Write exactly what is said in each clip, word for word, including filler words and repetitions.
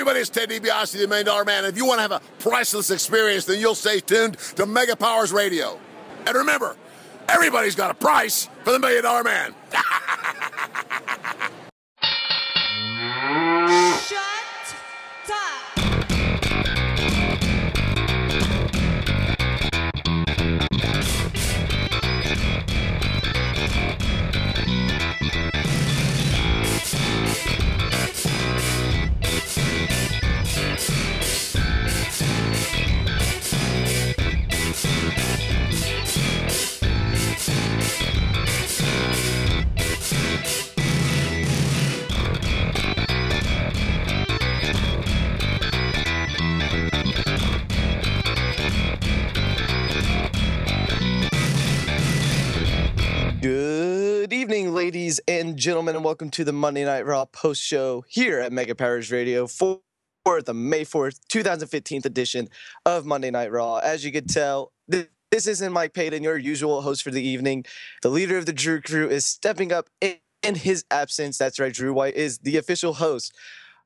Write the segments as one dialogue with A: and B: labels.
A: everybody, it's Ted DiBiase, the Million Dollar Man. If you want to have a priceless experience, then you'll stay tuned to Mega Powers Radio. And remember, everybody's got a price for the Million Dollar Man.
B: Shut up.
C: Good evening, ladies and gentlemen, and welcome to the Monday Night Raw post show here at Mega Powers Radio for the May fourth, twenty fifteen edition of Monday Night Raw. As you can tell, this isn't Mike Payton, your usual host for the evening. The leader of the Drew Crew is stepping up in, in his absence. That's right, Drew White is the official host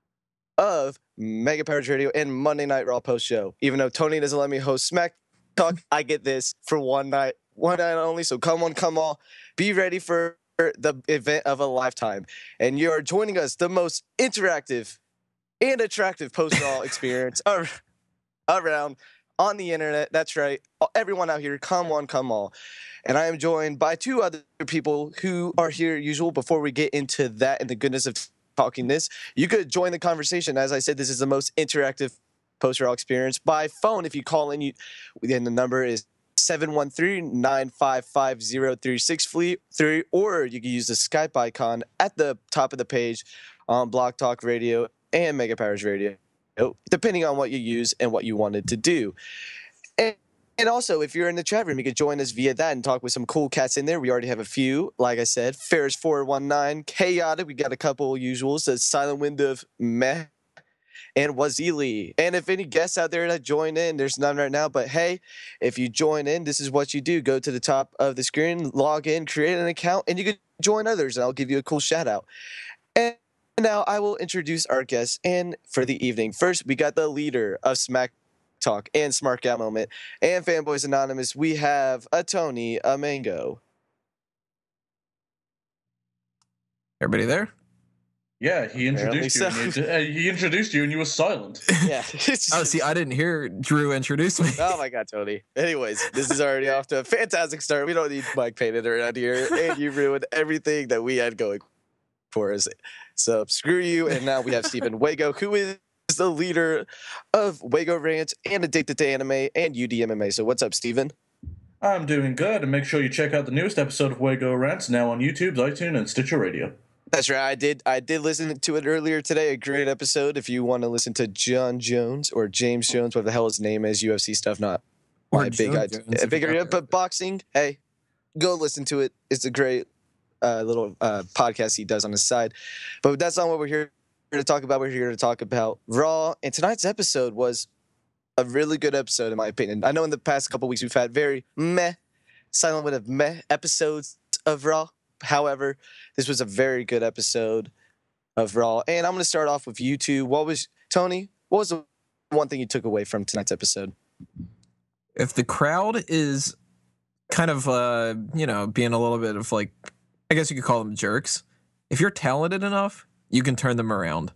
C: of Mega Powers Radio and Monday Night Raw post show. Even though Tony doesn't let me host Smack Talk, I get this for one night. One night only, so come on, come on. Be ready for the event of a lifetime. And you're joining us, the most interactive and attractive post-Raw experience ar- around on the internet. That's right. Everyone out here, come on, come on. And I am joined by two other people who are here usual. Before we get into that and the goodness of talking this, you could join the conversation. As I said, this is the most interactive post-Raw experience by phone. If you call in, you, then the number is seven one three, nine five five, zero three six three, or you can use the Skype icon at the top of the page on Block Talk Radio and Mega Powers Radio, depending on what you use and what you wanted to do. And, and also, if you're in the chat room, you can join us via that and talk with some cool cats in there. We already have a few. Like I said, Ferris four one nine, Chaotic, we got a couple usuals, the Silent Wind of Meh, and Wazili. And if any guests out there that join in, there's none right now, but hey, if you join in, this is what you do. Go to the top of the screen, log in, create an account, and you can join others, and I'll give you a cool shout out. And now I will introduce our guests and for the evening. First, we got the leader of Smack Talk and Smart Out Moment and Fanboys Anonymous. We have a Tony, a Mango.
D: Everybody there?
E: Yeah, he introduced you.
C: So.
E: And you uh, he introduced you, and you were silent.
C: Yeah.
D: Oh, see, I didn't hear Drew introduce me.
C: Oh my God, Tony. Anyways, this is already off to a fantastic start. We don't need Mike Payton around here, and you ruined everything that we had going for us. So screw you. And now we have Stephen Wago, who is the leader of Wago Rants and Addicted to Anime and U D M M A. So what's up, Stephen?
E: I'm doing good, and make sure you check out the newest episode of Wago Rants now on YouTube, iTunes, and Stitcher Radio.
C: That's right. I did. I did listen to it earlier today. A great episode. If you want to listen to John Jones or James Jones, whatever the hell his name is, U F C stuff, not
D: Or
C: my big
D: Joe
C: idea.
D: Jones, if
C: Big
D: you
C: idea,
D: got
C: but
D: that.
C: boxing. Hey, go listen to it. It's a great uh, little uh, podcast he does on his side. But that's not what we're here to talk about. We're here to talk about Raw. And tonight's episode was a really good episode, in my opinion. I know in the past couple weeks we've had very meh, silent wind of meh episodes of Raw. However, this was a very good episode of Raw. And I'm going to start off with you two. What was, Tony, what was the one thing you took away from tonight's episode?
D: If the crowd is kind of, uh, you know, being a little bit of like, I guess you could call them jerks. If you're talented enough, you can turn them around.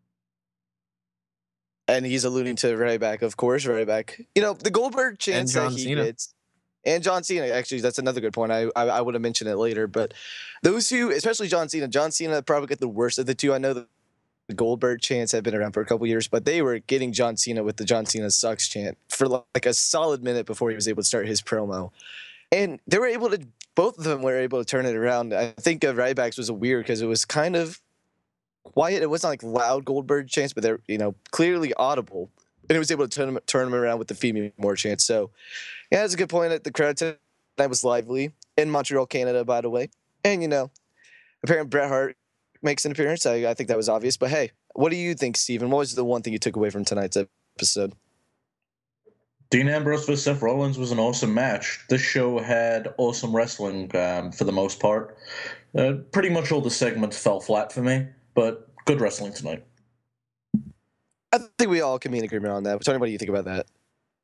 C: And he's alluding to Ryback, of course, Ryback. You know, the Goldberg chance that
D: John
C: he
D: Cena.
C: gets. And John Cena, actually, that's another good point. I, I I would have mentioned it later. But those two, especially John Cena, John Cena probably get the worst of the two. I know the Goldberg chants have been around for a couple years, but they were getting John Cena with the John Cena sucks chant for like a solid minute before he was able to start his promo. And they were able to, both of them were able to turn it around. I think of Ryback's was weird because it was kind of quiet. It wasn't like loud Goldberg chants, but they're, you know, clearly audible. And it was able to turn them, turn them around with the Female More chants. So, yeah, that's a good point. The crowd tonight was lively in Montreal, Canada, by the way. And, you know, apparently Bret Hart makes an appearance. I, I think that was obvious. But, hey, what do you think, Steven? What was the one thing you took away from tonight's episode?
E: Dean Ambrose versus Seth Rollins was an awesome match. This show had awesome wrestling um, for the most part. Uh, pretty much all the segments fell flat for me, but good wrestling tonight.
C: I think we all can be in agreement on that. Tony, what do you think about that?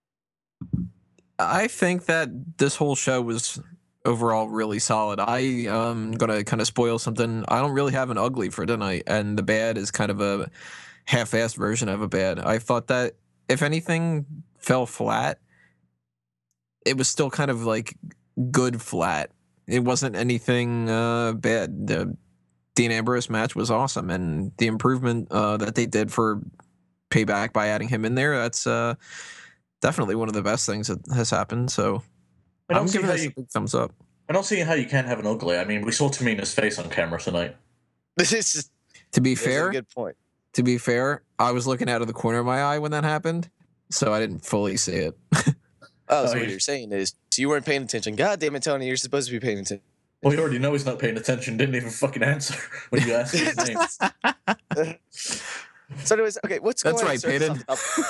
D: I think that this whole show was overall really solid. I am gonna kind of spoil something. I don't really have an ugly for tonight, and the bad is kind of a half-assed version of a bad. I thought that if anything fell flat, it was still kind of like good flat. It wasn't anything uh, bad. The Dean Ambrose match was awesome, and the improvement uh, that they did for Payback by adding him in there, that's uh, definitely one of the best things that has happened. So
E: I don't
D: I'm
E: see
D: giving
E: how
D: this
E: you,
D: a big thumbs up.
E: I don't see how you can have an ugly. I mean, we saw Tamina's face on camera tonight.
C: This is just,
D: To be
C: this is
D: fair,
C: a good point.
D: to be fair, I was looking out of the corner of my eye when that happened, so I didn't fully see it.
C: Oh, so
E: Oh,
C: what
E: you-
C: you're saying is so you weren't paying attention. God damn it, Tony, you're supposed to be paying attention.
E: Well, you already know he's not paying attention. Didn't even fucking answer when you asked his name.
C: So anyways, okay, what's
D: That's
C: going
D: right, Peyton.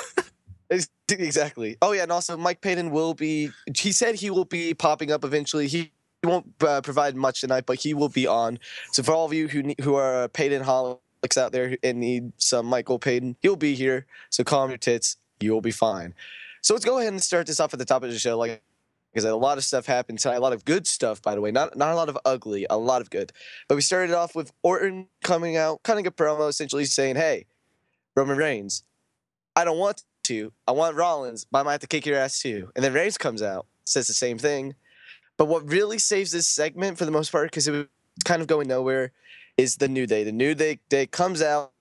C: Exactly. Oh yeah, and also Mike Payton will be. He said he will be popping up eventually. He he won't uh, provide much tonight, but he will be on. So for all of you who ne- who are Payton holics out there and need some Michael Payton, he'll be here. So calm your tits. You'll be fine. So let's go ahead and start this off at the top of the show, like because a lot of stuff happened tonight. A lot of good stuff, by the way. Not not a lot of ugly. A lot of good. But we started off with Orton coming out, cutting a promo, essentially saying, "Hey, Roman Reigns, I don't want to. I want Rollins, but I might have to kick your ass too." And then Reigns comes out, says the same thing. But what really saves this segment for the most part, because it was kind of going nowhere, is the New Day. The New Day, Day comes out,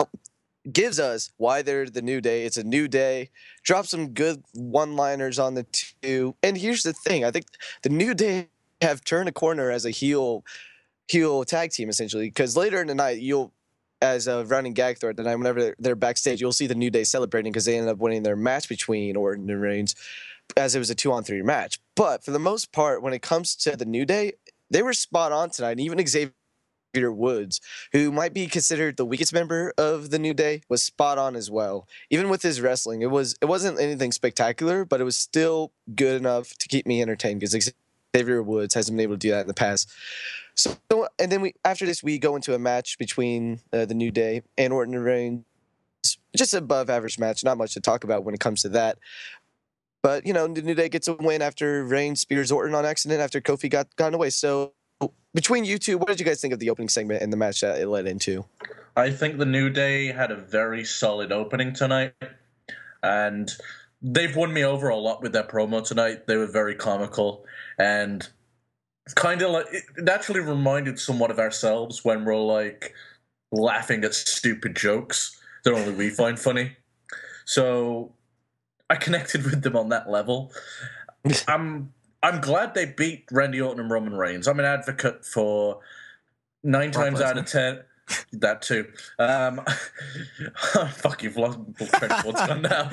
C: gives us why they're the New Day. It's a new day. Drop some good one-liners on the two. And here's the thing. I think the New Day have turned a corner as a heel heel tag team, essentially, because later in the night, you'll as a running gag thread tonight, whenever they're, they're backstage, you'll see the New Day celebrating because they ended up winning their match between Orton and Reigns, as it was a two-on-three match. But for the most part, when it comes to the New Day, they were spot on tonight. And even Xavier Woods, who might be considered the weakest member of the New Day, was spot on as well. Even with his wrestling, it was it wasn't anything spectacular, but it was still good enough to keep me entertained because Xavier Woods hasn't been able to do that in the past. So, and then we after this, we go into a match between uh, the New Day and Orton and Reigns. Just above average match, not much to talk about when it comes to that. But, you know, the New Day gets a win after Reigns spears Orton on accident after Kofi got gotten away. So between you two, what did you guys think of the opening segment and the match that it led into?
E: I think the New Day had a very solid opening tonight, and they've won me over a lot with their promo tonight. They were very comical, and kind of like it naturally reminded somewhat of ourselves when we're like laughing at stupid jokes that only we find funny. So I connected with them on that level. I'm I'm glad they beat Randy Orton and Roman Reigns. I'm an advocate for nine
D: Brock
E: times
D: Lesnar.
E: out of ten. That too. Um, fuck, you've lost train of thought's gone now.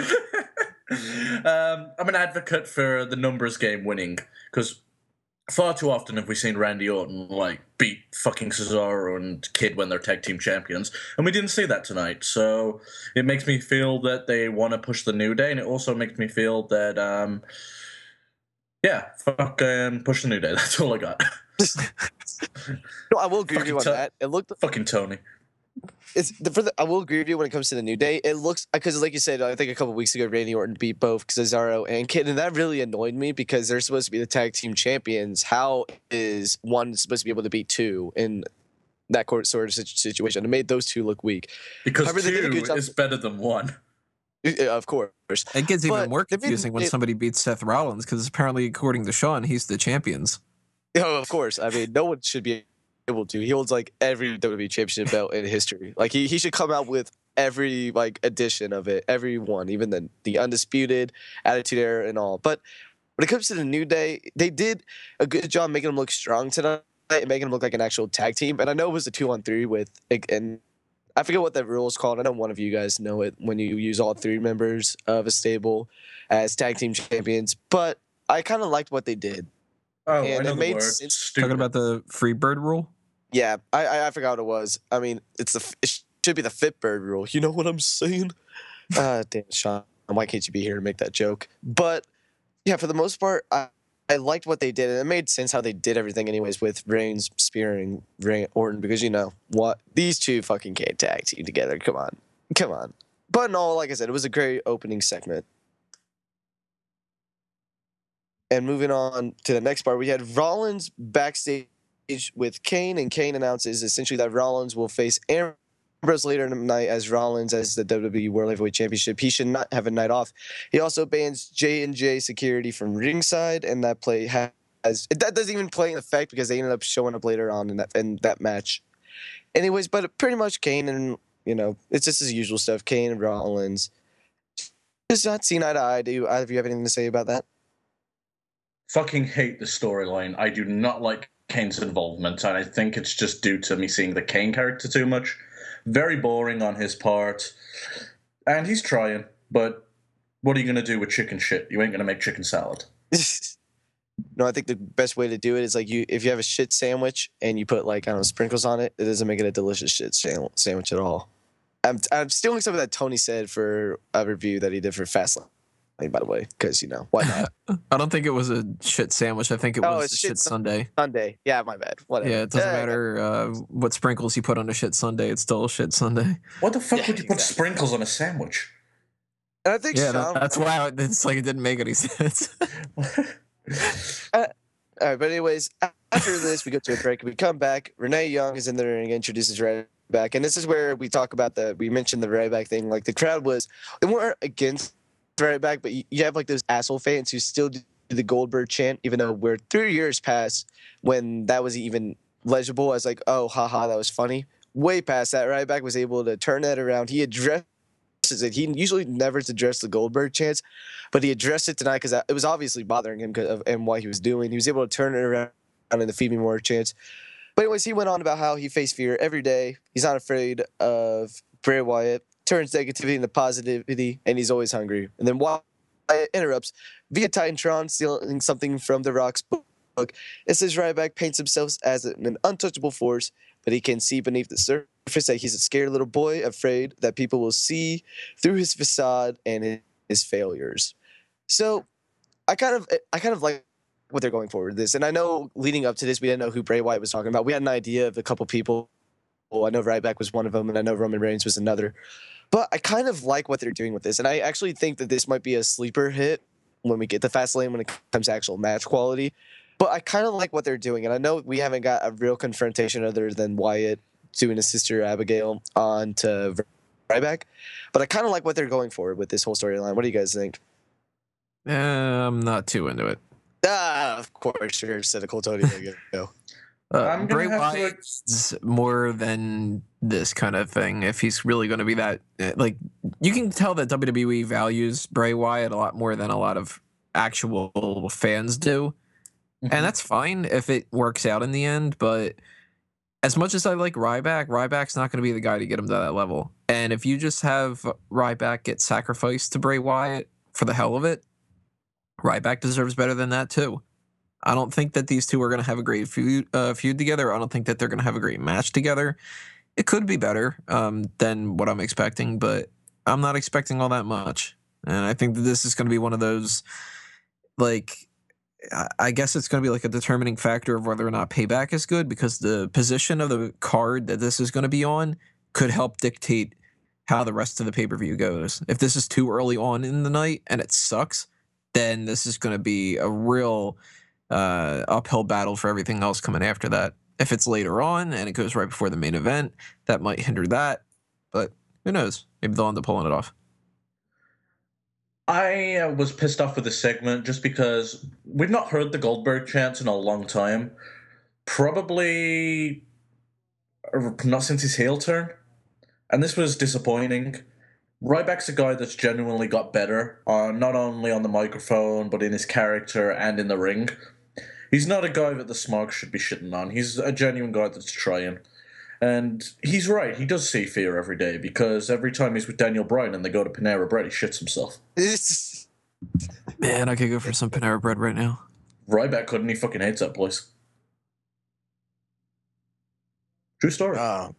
E: um, I'm an advocate for the numbers game winning because far too often have we seen Randy Orton like beat fucking Cesaro and Kid when they're tag team champions, and we didn't see that tonight. So it makes me feel that they want to push the New Day, and it also makes me feel that um, yeah, fuck, um, push the New Day. That's all I got.
C: No, I will agree with you on
E: Fucking
C: that. It looked
E: Fucking Tony.
C: it's the, for the, I will agree with you when it comes to the New Day. It looks because, like you said, I think a couple weeks ago, Randy Orton beat both Cesaro and Kid, and that really annoyed me because they're supposed to be the tag team champions. How is one supposed to be able to beat two in that sort of situation? It made those two look weak.
E: Because
C: However, they did a
E: two
C: good job-
E: is better than one.
C: Uh, Of course,
D: It gets even
C: But
D: more
C: they've been-
D: confusing when
C: it-
D: somebody beats Seth Rollins because apparently, according to Sean, he's the champions.
C: oh, of course. I mean, no one should be able to. He holds like every W W E championship belt in history. Like he, he should come out with every like edition of it, every one, even the the undisputed, Attitude Era, and all. But when it comes to the New Day, they did a good job making them look strong tonight and making them look like an actual tag team. And I know it was a two on three with and I forget what that rule is called. I know one of you guys know it when you use all three members of a stable as tag team champions. But I kind of liked what they did.
E: Oh,
C: And
E: I know
C: it
E: the
C: made
E: word.
C: sense-
E: Stupid.
D: Talking about the free bird rule.
C: Yeah, I I, I forgot what it was. I mean, it's the it should be the Fitbird rule. You know what I'm saying? Uh, damn, Sean, why can't you be here to make that joke? But yeah, for the most part, I, I liked what they did, and it made sense how they did everything, anyways, with Reigns spearing Reign, Orton because you know what, these two fucking can't tag team together. Come on, come on. But in all, like I said, it was a great opening segment. And moving on to the next part, we had Rollins backstage with Kane, and Kane announces essentially that Rollins will face Ambrose later in the night as Rollins as the W W E World Heavyweight Championship. He should not have a night off. He also bans J and J security from ringside, and that play has that doesn't even play in effect because they ended up showing up later on in that in that match. Anyways, but pretty much Kane and you know it's just his usual stuff. Kane and Rollins just not seen eye to eye. Do you, either of you have anything to say about that?
E: Fucking hate the storyline. I do not like Kane's involvement, and I think it's just due to me seeing the Kane character too much. Very boring on his part. And he's trying, but what are you going to do with chicken shit? You ain't going to make chicken salad.
C: No, I think the best way to do it is like you if you have a shit sandwich and you put like I don't know sprinkles on it, it doesn't make it a delicious shit sandwich at all. I'm I'm stealing some of that Tony said for a review that he did for Fastlane, by the way, because you know why not?
D: I don't think it was a shit sandwich. I think it
C: Oh,
D: was
C: it's
D: a
C: shit
D: shit Sunday.
C: Sunday, yeah, my bad. Whatever.
D: Yeah, it doesn't
C: Yeah,
D: matter uh, what sprinkles you put on a shit Sunday. It's still a shit Sunday.
E: What the fuck
C: Yeah,
E: would you put
C: exactly.
E: sprinkles on a sandwich?
C: And I think
D: Yeah,
C: Shawn,
D: that, that's why it's like it didn't make any sense.
C: All right, but anyways, after this, we go to a break. We come back. Renee Young is in the ring, introduces Ryback, and this is where we talk about the. We mentioned the Ryback thing. Like the crowd was, they weren't against Ryback, but you, you have like those asshole fans who still do the Goldberg chant, even though we're three years past when that was even legible as like, oh, haha, that was funny. Way past that, Ryback was able to turn that around. He addressed it. He usually never addressed the Goldberg chants, but he addressed it tonight because it was obviously bothering him of, and what he was doing. He was able to turn it around in the Feed Me More chants. But anyways, he went on about how he faced fear every day. He's not afraid of Bray Wyatt, turns negativity into positivity, and he's always hungry. And then Wyatt interrupts via Titantron, stealing something from The Rock's book. It says Ryback paints himself as an untouchable force, but he can see beneath the surface that he's a scared little boy, afraid that people will see through his facade and his failures. So I kind of I kind of like what they're going for with this. And I know leading up to this, we didn't know who Bray Wyatt was talking about. We had an idea of a couple people. Well, I know Ryback was one of them, and I know Roman Reigns was another. But I kind of like what they're doing with this. And I actually think that this might be a sleeper hit when we get to Fastlane when it comes to actual match quality. But I kind of like what they're doing. And I know we haven't got a real confrontation other than Wyatt doing his sister Abigail on to Ryback. But I kind of like what they're going for with this whole storyline. What do you guys think?
D: Eh, I'm not too into it.
C: Ah, of course, you're cynical, Tony. There you go.
D: Uh,
E: I'm gonna
D: Bray
E: have to-
D: Wyatt's more than this kind of thing. If he's really going to be that, eh, like, you can tell that W W E values Bray Wyatt a lot more than a lot of actual fans do.
E: Mhm.
D: And that's fine if it works out in the end. But as much as I like Ryback, Ryback's not going to be the guy to get him to that level. And if you just have Ryback get sacrificed to Bray Wyatt for the hell of it, Ryback deserves better than that too. I don't think that these two are going to have a great feud, uh, feud together. I don't think that they're going to have a great match together. It could be better um, than what I'm expecting, but I'm not expecting all that much. And I think that this is going to be one of those, like, I- I guess it's going to be like a determining factor of whether or not Payback is good, because the position of the card that this is going to be on could help dictate how the rest of the pay-per-view goes. If this is too early on in the night and it sucks, then this is going to be a real uh, uphill battle for everything else coming after that. If it's later on and it goes right before the main event, that might hinder that. But who knows? Maybe they'll end up pulling it off.
E: I uh, was pissed off with this segment just because we've not heard the Goldberg chants in a long time. Probably uh, not since his heel turn. And this was disappointing. Ryback's a guy that's genuinely got better, uh, not only on the microphone, but in his character and in the ring. He's not a guy that the Smarks should be shitting on. He's a genuine guy that's trying. And he's right, he does see fear every day, because every time he's with Daniel Bryan and they go to Panera Bread, he shits himself.
D: Man, I could go for some Panera Bread right now.
E: Ryback couldn't, he fucking hates that place. True story.
C: Oh.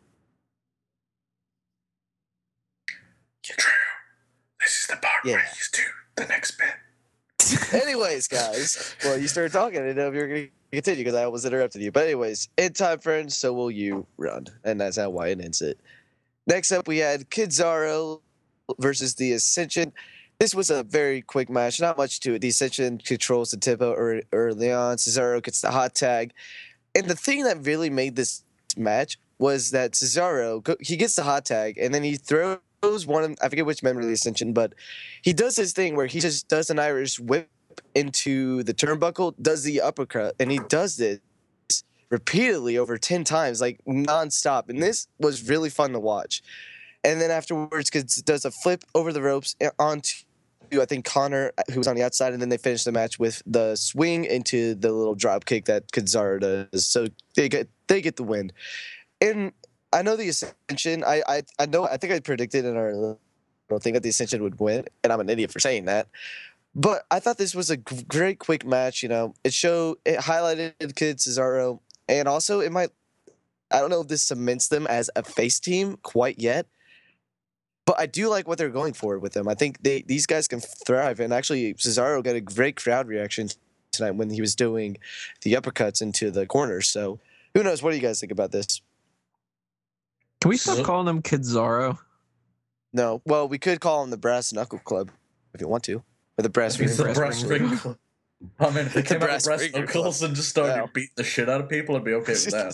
E: True. This is the part
C: Yeah.
E: where he's do the next bit.
C: Anyways, guys. Well, you started talking. I didn't know if you were going to continue because I almost interrupted you. But anyways, in time, friends, so will you run. And that's how Wyatt ends it. Next up, we had Kizarro versus the Ascension. This was a very quick match, not much to it. The Ascension controls the tempo ear- early on. Cesaro gets the hot tag. And the thing that really made this match was that Cesaro, go- he gets the hot tag, and then he throws one, of, I forget which member of the Ascension, but he does his thing where he just does an Irish whip into the turnbuckle, does the uppercut, and he does this repeatedly over ten times, like nonstop. And this was really fun to watch. And then afterwards, does a flip over the ropes onto, I think, Connor, who was on the outside, and then they finish the match with the swing into the little drop kick that Cesaro does. So they get they get the win. And I know the Ascension. I I, I know. I think I predicted in our little thing that the Ascension would win, and I'm an idiot for saying that. But I thought this was a great quick match. You know, it showed it highlighted Kid Cesaro, and also it might. I don't know if this cements them as a face team quite yet. But I do like what they're going for with them. I think they these guys can thrive. And actually, Cesaro got a great crowd reaction tonight when he was doing the uppercuts into the corners. So who knows? What do you guys think about this?
D: Can we stop calling them Kidzaro?
C: No. Well, we could call them the Brass Knuckle Club if you want to. Or the Brass Ring.
E: It's the Brass Ring Club. I mean, if they
C: The
E: came out
C: Brass
E: with Brass
C: Ring
E: Knuckles and just started
C: Yeah.
E: beating the shit out of people, I'd be okay with that.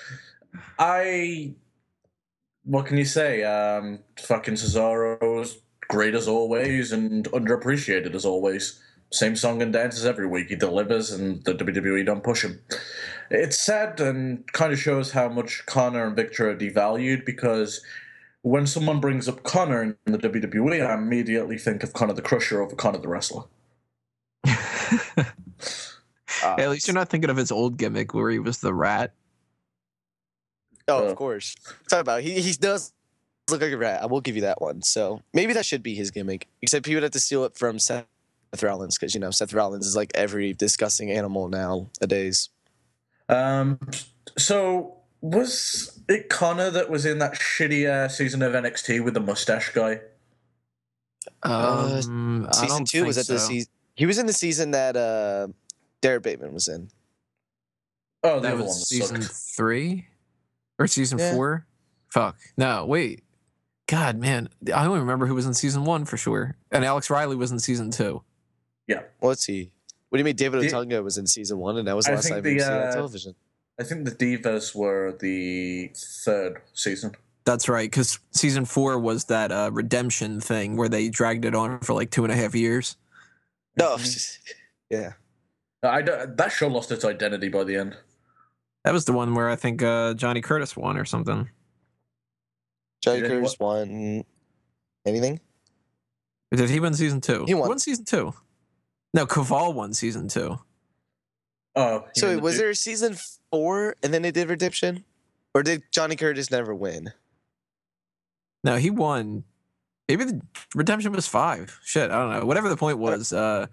E: I... What can you say? Um, fucking Cesaro's great as always and underappreciated as always. Same song and dances every week. He delivers and the W W E don't push him. It's sad and kind of shows how much Connor and Victor are devalued because when someone brings up Connor in the W W E, I immediately think of Connor the Crusher over Connor the Wrestler.
C: Uh,
D: At least you're not thinking of his old gimmick where he was the rat.
C: Oh,
E: Uh,
C: of course. Talk about he he does look like a rat. I will give you that one. So maybe that should be his gimmick. Except he would have to steal it from Seth Rollins because you know Seth Rollins is like every disgusting animal nowadays.
E: Um, so was it Connor that was in that shitty uh, season of N X T with the mustache guy?
C: Uh,
D: Um, I
C: Season
D: don't
C: two was
D: think
C: at the
D: so.
C: season. He was in the season that uh, Derek Bateman was in.
E: Oh, the
D: That
E: other one
D: was
E: that
D: season
E: sucked.
D: three or season
C: Yeah.
D: four. Fuck. No, wait. God, man, I only remember who was in season one for sure, and Alex Riley was in season two.
E: Yeah,
C: What's he? What do you mean? David
E: The-
C: Otunga was in season one, and that was the
E: I
C: last
E: think
C: time
E: the,
C: we see on
E: uh,
C: television.
E: I think the Divas were the third season.
D: That's right, because season four was that uh, redemption thing where they dragged it on for like two and a half years.
C: No,
E: Mm-hmm.
C: yeah.
E: I don't- that show lost its identity by the end.
D: That was the one where I think uh, Johnny Curtis won or something.
C: Johnny
E: Did he
C: Curtis won anything?
D: Or did he win season two?
C: He won.
D: Who won season two? No, Caval won season two.
E: Oh, you
C: So
E: mean the
C: was
E: du-
C: there a season four and then they did redemption, or did Johnny Curtis never win?
D: No, he won. Maybe the redemption was five. Shit, I don't know. Whatever the point was, uh,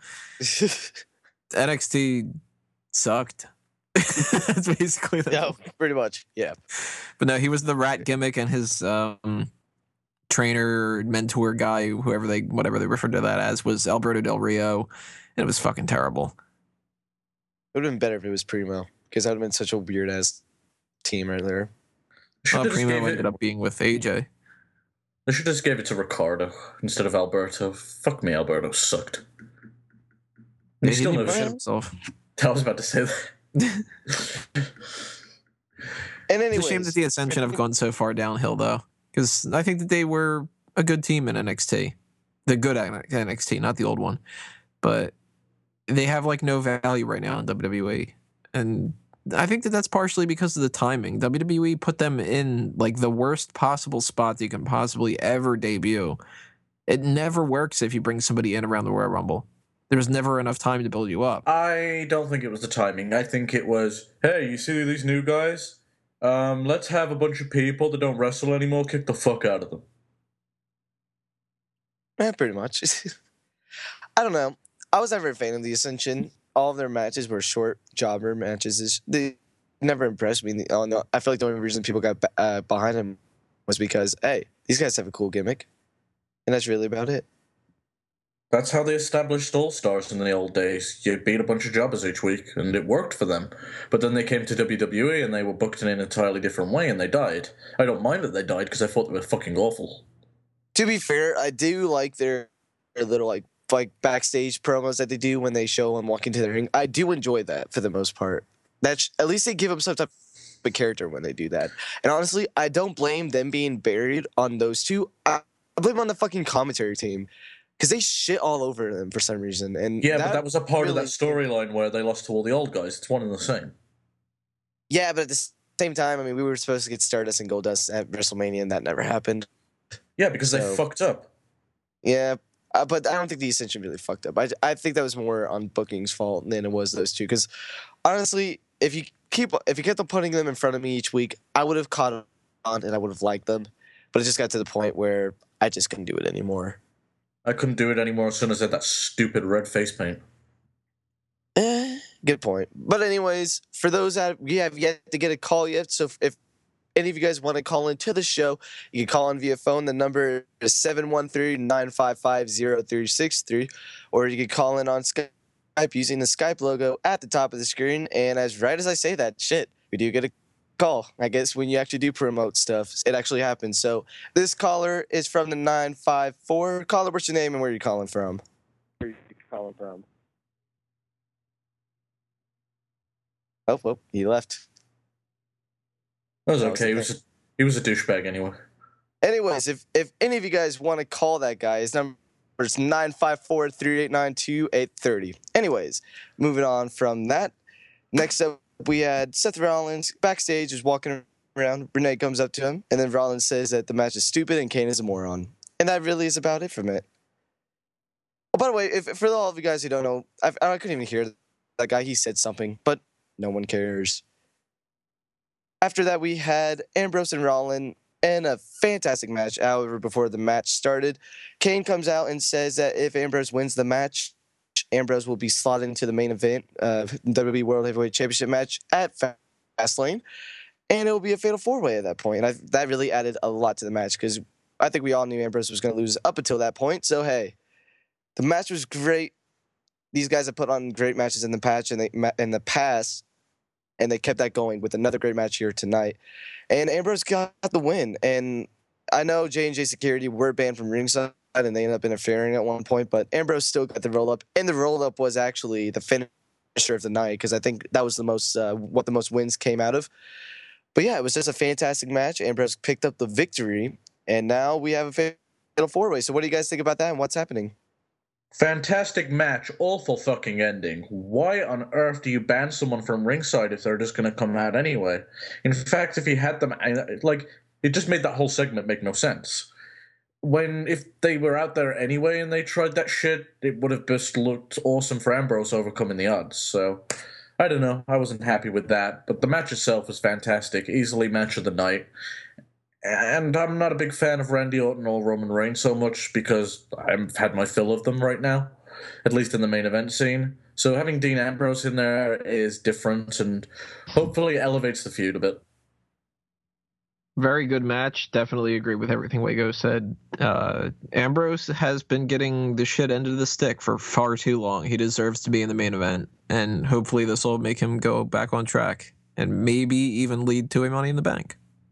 D: N X T sucked. That's basically the
C: Yeah, pretty much. Yeah.
D: But no, he was the rat gimmick, and his um, trainer, mentor guy, whoever they, whatever they referred to that as, was Alberto Del Rio, and it was fucking terrible.
C: It would have been better if it was Primo, because that would have been such a weird ass team right there.
E: Should
D: Uh,
E: have just
D: Primo
E: gave it-
D: ended up being with A J.
E: They should have just gave it to Ricardo instead of Alberto. Fuck me, Alberto sucked.
D: Yeah,
E: He
D: he
E: still
D: didn't
E: knows
D: push
E: shit.
D: himself.
E: I was about to say that.
C: And
D: It's
C: anyways,
D: a shame that the Ascension have gone so far downhill, though, because I think that they were a good team in N X T, the good N X T, not the old one, but they have like no value right now in W W E, and I think that that's partially because of the timing. W W E put them in like the worst possible spot that you can possibly ever debut. It never works if you bring somebody in around the Royal Rumble. There's never enough time to build you up.
E: I don't think it was the timing. I think it was, hey, you see these new guys? Um, let's have a bunch of people that don't wrestle anymore kick the fuck out of them.
C: yeah, pretty much. I don't know. I was never a fan of the Ascension. All of their matches were short jobber matches. It's- They never impressed me. Oh, no, I feel like the only reason people got ba- uh, behind them was because, hey, these guys have a cool gimmick, and that's really about it.
E: That's how they established All Stars in the old days. You beat a bunch of jobbers each week, and it worked for them. But then they came to W W E, and they were booked in an entirely different way, and they died. I don't mind that they died, because I thought they were fucking awful.
C: To be fair, I do like their, their little like like backstage promos that they do when they show them walking to the ring. I do enjoy that for the most part. That's at least they give them some type of character when they do that. And honestly, I don't blame them being buried on those two. I, I blame on the fucking commentary team because they shit all over them for some reason. And
E: Yeah, but that was a part
C: really,
E: of that storyline where they lost to all the old guys. It's one and the same.
C: Yeah, but at the same time, I mean, we were supposed to get Stardust and Goldust at WrestleMania, and that never happened.
E: Yeah, because they
C: So-
E: fucked up.
C: Yeah, uh, but I don't think the Ascension really fucked up. I, I think that was more on booking's fault than it was those two. Because honestly, if you keep if you kept on putting them in front of me each week, I would have caught on and I would have liked them. But it just got to the point where I just couldn't do it anymore.
E: I couldn't do it anymore as soon as I had that stupid red face paint.
C: Eh, good point. But anyways, for those that we have yet to get a call yet, so if, if any of you guys want to call into the show, you can call in via phone. The number is seven one three, nine five five, zero three six three, or you can call in on Skype using the Skype logo at the top of the screen. And as right as I say that, shit, we do get a call. I guess when you actually do promote stuff, it actually happens. So this caller is from the nine five four. Caller, what's your name and where are you calling from? Where are you calling from? Oh, well, he left.
E: That was
C: That was
E: okay. He
C: the
E: was, a, he was a douchebag anyway.
C: Anyways, if, if any of you guys want to call that guy, his number is nine five four, three eight nine, two eight three zero. Anyways, moving on from that. Next up, we had Seth Rollins backstage, was walking around. Renee comes up to him, and then Rollins says that the match is stupid and Kane is a moron. And that really is about it from it. Oh, by the way, if, for all of you guys who don't know, I, I couldn't even hear that guy. He said something, but no one cares. After that, we had Ambrose and Rollins in a fantastic match. However, before the match started, Kane comes out and says that if Ambrose wins the match, Ambrose will be slotted into the main event, uh, W W E World Heavyweight Championship match at Fastlane, and it will be a fatal four-way at that point. And I, that really added a lot to the match because I think we all knew Ambrose was going to lose up until that point. So hey, the match was great. These guys have put on great matches in the patch and they in the past. And they kept that going with another great match here tonight. And Ambrose got the win. And I know J and J Security were banned from ringside, and they ended up interfering at one point. But Ambrose still got the roll-up. And the roll-up was actually the finisher of the night, because I think that was the most uh, what the most wins came out of. But yeah, it was just a fantastic match. Ambrose picked up the victory. And now we have a fatal four-way. So what do you guys think about that and what's happening?
E: Fantastic match, awful fucking ending. Why on earth do you ban someone from ringside if they're just going to come out anyway? In fact, if you had them, like, it just made that whole segment make no sense. When, if they were out there anyway and they tried that shit, it would have just looked awesome for Ambrose overcoming the odds. So, I don't know, I wasn't happy with that. But the match itself was fantastic, easily match of the night. And I'm not a big fan of Randy Orton or Roman Reigns so much because I've had my fill of them right now, at least in the main event scene. So having Dean Ambrose in there is different and hopefully elevates the feud a bit.
D: Very good match. Definitely agree with everything Wago said. Uh, Ambrose has been getting the shit end of the stick for far too long. He deserves to be in the main event, and hopefully this will make him go back on track and maybe even lead to a Money in the Bank.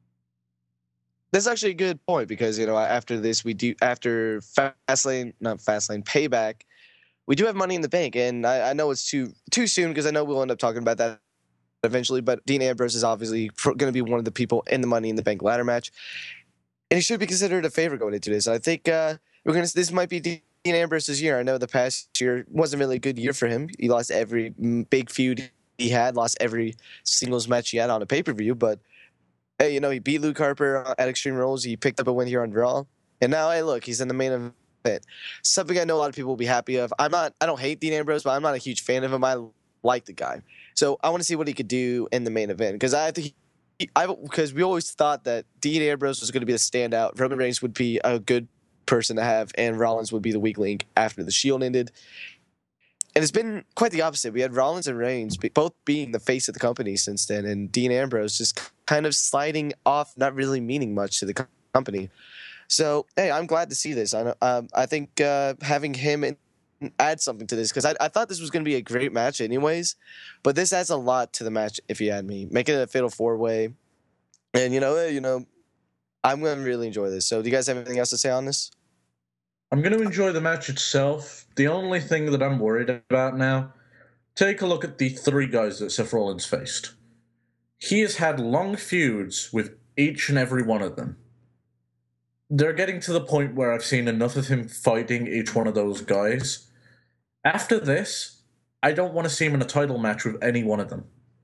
C: That's actually a good point because, you know, after this, we do, after Fastlane, not Fastlane, Payback, we do have Money in the Bank. And I, I know it's too too soon because I know we'll end up talking about that eventually. But Dean Ambrose is obviously going to be one of the people in the Money in the Bank ladder match. And he should be considered a favorite going into this. I think uh, we're gonna. This might be Dean Ambrose's year. I know the past year wasn't really a good year for him. He lost every big feud he had, lost every singles match he had on a pay-per-view, but hey, you know, he beat Luke Harper at Extreme Rules. He picked up a win here on Raw. And now, hey, look, he's in the main event. Something I know a lot of people will be happy of. I'm not, I don't hate Dean Ambrose, but I'm not a huge fan of him. I like the guy. So I want to see what he could do in the main event. Because I think, he, I because we always thought that Dean Ambrose was going to be the standout. Roman Reigns would be a good person to have, and Rollins would be the weak link after the Shield ended. And it's been quite the opposite. We had Rollins and Reigns both being the face of the company since then, and Dean Ambrose just kind of sliding off, not really meaning much to the co- company. So, hey, I'm glad to see this. I, um, I think uh, having him in, add something to this, because I, I thought this was going to be a great match anyways, but this adds a lot to the match if you had me. Make it a fatal four-way. And, you know, you know, I'm going to really enjoy this. So do you guys have anything else to say on this?
E: I'm going to enjoy the match itself. The only thing that I'm worried about now, take a look at the three guys that Seth Rollins faced. He has had long feuds with each and every one of them. They're getting to the point where I've seen enough of him fighting each one of those guys. After this, I don't want to see him in a title match with any one of them.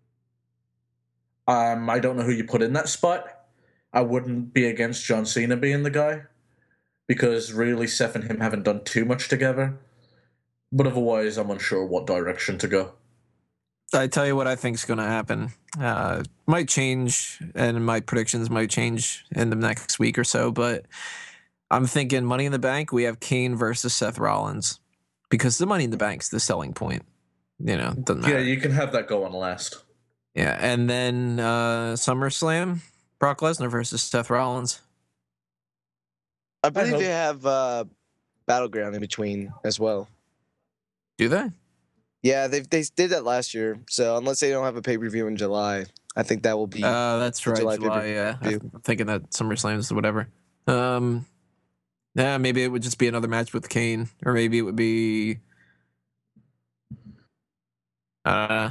E: Um, I don't know who you put in that spot. I wouldn't be against John Cena being the guy, because really Seth and him haven't done too much together. But otherwise, I'm unsure what direction to go.
D: I tell you what I think is going to happen. Uh, might change, and my predictions might change in the next week or so, but I'm thinking Money in the Bank, we have Kane versus Seth Rollins, because the Money in the Bank's the selling point. You know, doesn't matter.
E: Yeah, you can have that go on last.
D: Yeah, and then uh, SummerSlam, Brock Lesnar versus Seth Rollins.
C: I believe
E: I
C: they have uh, Battleground in between as well.
D: Do they?
C: Yeah, they they did that last year. So unless they don't have a pay per view in July, I think that will be.
D: Uh, that's right,
C: July
D: July. Yeah,
C: pay-per-view.
D: I'm thinking that SummerSlam is whatever. Um, yeah, maybe it would just be another match with Kane, or maybe it would be. Uh,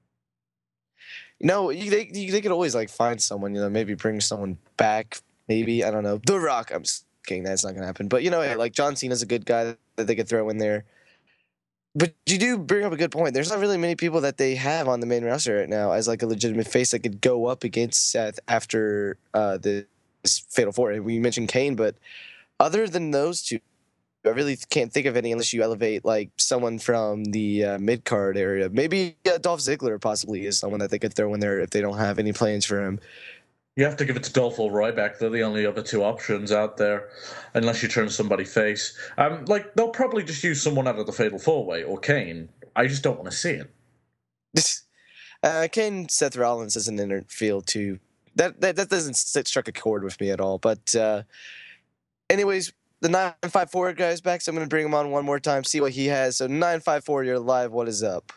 C: No, you, they you, they could always like find someone, you know, maybe bring someone back. Maybe I don't know. The Rock. I'm just kidding. That's not gonna happen. But you know, like John Cena's a good guy that they could throw in there. But you do bring up a good point. There's not really many people that they have on the main roster right now as like a legitimate face that could go up against Seth after uh, this Fatal Four. And we mentioned Kane, but other than those two, I really can't think of any unless you elevate like someone from the uh, mid card area. Maybe uh, Dolph Ziggler possibly is someone that they could throw in there if they don't have any plans for him.
E: You have to give it to Dolph or Ryback. They're the only other two options out there, unless you turn somebody face. Um, like they'll probably just use someone out of the Fatal Four Way or Kane. I just don't want to see it.
C: uh, Kane, Seth Rollins doesn't interfere too. That that that doesn't st- struck a chord with me at all. But uh, anyways, the nine five four guy's back, so I'm gonna bring him on one more time, see what he has. So nine five four, you're live. What is up?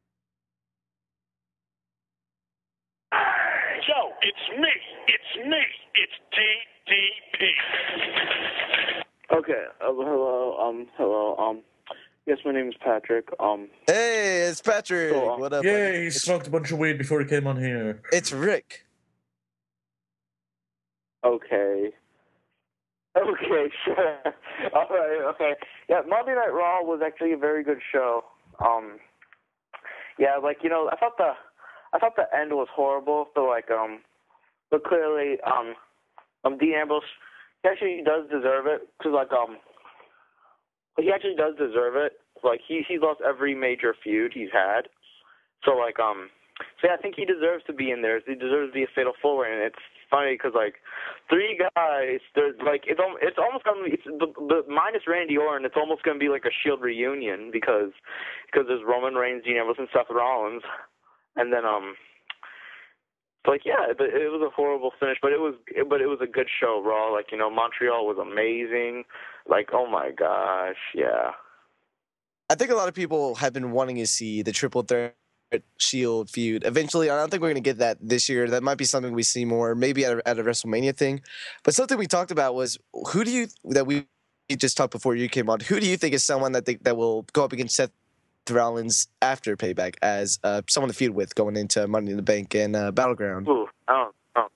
F: Yo, it's me. It's me. It's D D P. Okay. Uh, hello. Um. Hello. Um. Yes, my name is Patrick. Um.
C: Hey, it's Patrick.
F: So, um,
C: what up?
E: Yeah,
C: buddy?
E: he
C: It's,
E: smoked a bunch of weed before he came on here.
C: it's Rick.
F: Okay. Okay. Sure. All right. Okay. Yeah. Monday Night Raw was actually a very good show. Um. Yeah. Like you know, I thought the, I thought the end was horrible. So like um. But clearly, um, um, Dean Ambrose, he actually does deserve it, cause like um, he actually does deserve it. Like he he's lost every major feud he's had, so like um, so yeah, I think he deserves to be in there. He deserves to be a Fatal Four Way, and it's funny because like three guys, there's like it's almost it's almost gonna be it's the, the minus Randy Orton, it's almost gonna be like a Shield reunion because because there's Roman Reigns, Dean Ambrose, and Seth Rollins, and then um. Like yeah, but it was a horrible finish, but it was, but it was a good show, Raw. Like you know, Montreal was amazing. Like oh my gosh, yeah.
C: I think a lot of people have been wanting to see the triple threat Shield feud. Eventually, I don't think we're going to get that this year. That might be something we see more, maybe at a, at a WrestleMania thing. But something we talked about was who do you that we just talked before you came on. Who do you think is someone that they, that will go up against Seth Rollins after Payback as uh, someone to feud with going into Money in the Bank and uh, Battleground?
F: Ooh, I don't know.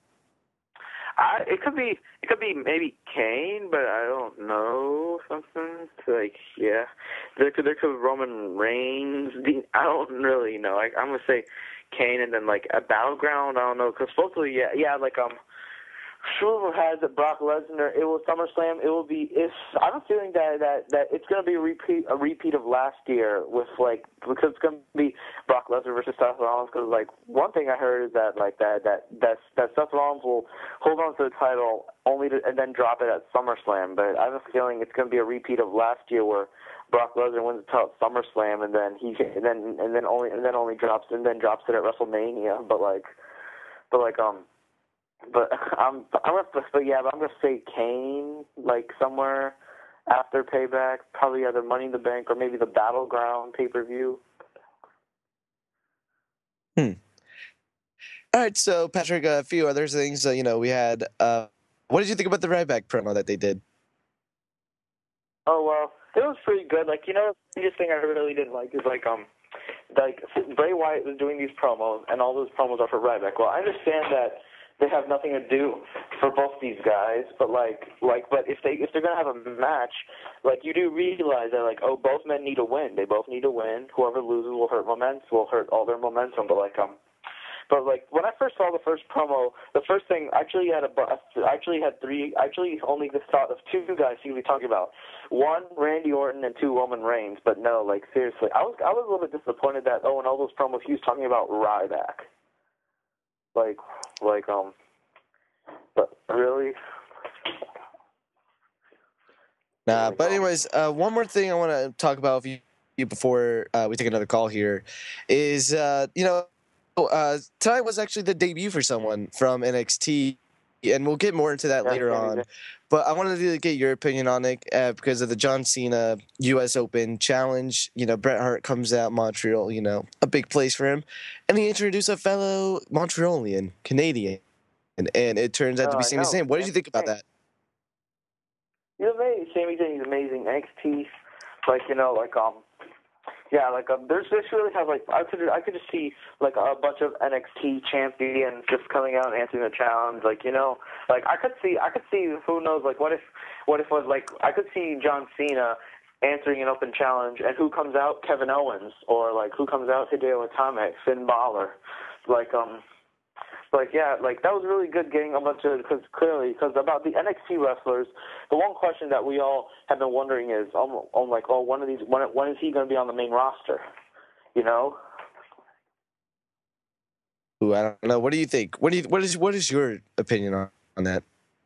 F: I, it could be, it could be maybe Kane, but I don't know something. Like, yeah, there could there could be Roman Reigns. I don't really know. I, I'm gonna say Kane, and then like a Battleground. I don't know because supposedly, yeah, yeah, like um. Sure has it Brock Lesnar. It was SummerSlam. It will be. It's. I have a feeling that that that it's going to be a repeat a repeat of last year with like because it's going to be Brock Lesnar versus Seth Rollins. Because like one thing I heard is that like that that that that Seth Rollins will hold on to the title only to and then drop it at SummerSlam. But I have a feeling it's going to be a repeat of last year where Brock Lesnar wins the title at SummerSlam and then he and then and then only and then only drops and then drops it at WrestleMania. But like, but like um. But I'm, I'm gonna, but yeah, but I'm gonna say Kane, like somewhere after Payback, probably either Money in the Bank or maybe the Battleground pay per view.
C: Hmm. All right, so Patrick, a few other things. Uh, you know, we had uh, what did you think about the Ryback promo that they did?
F: Oh well, it was pretty good. Like, you know, the biggest thing I really didn't like is like um, like Bray Wyatt was doing these promos, and all those promos are for Ryback. Well, I understand that they have nothing to do for both these guys, but like, like, but if they if they're gonna have a match, like, you do realize that like, oh, both men need to win. They both need to win. Whoever loses will hurt momentum, will hurt all their momentum. But like um. But like when I first saw the first promo, the first thing I actually had a I actually had three actually only the thought of two guys he was talking about. One, Randy Orton, and two, Roman Reigns. But no, like seriously, I was I was a little bit disappointed that oh, in all those promos he was talking about Ryback. Like like um, but really.
C: Nah, but anyways, uh, one more thing I want to talk about with you before uh, we take another call here is uh, you know. Uh, tonight was actually the debut for someone from N X T, and we'll get more into that
F: Yeah,
C: later
F: yeah,
C: on.
F: yeah.
C: But I wanted to get your opinion on it uh, because of the John Cena U S Open Challenge. You know, Bret Hart comes out Montreal, you know, a big place for him, and he introduced a fellow Montrealian, Canadian, and, and it turns out
F: Oh,
C: to be
F: I
C: Sami
F: know.
C: Zayn. What did you think about
F: Sami
C: that?
F: He's amazing. Sami Zayn, he's amazing. N X T, like you know, like um. Yeah, like um, there's this really have like I could I could just see like a bunch of N X T champions just coming out and answering the challenge. Like you know, like I could see I could see who knows like what if what if was like I could see John Cena answering an open challenge and who comes out Kevin Owens or like who comes out Hideo Itami, Finn Balor, like um. Like, yeah, like, that was really good getting a bunch of, because clearly, because about the N X T wrestlers, the one question that we all have been wondering is, um, um like, oh, one of these, when, when is he going to be on the main roster? You know?
C: Ooh, I don't know. What do you think? What do you, what is what is your opinion on, on that?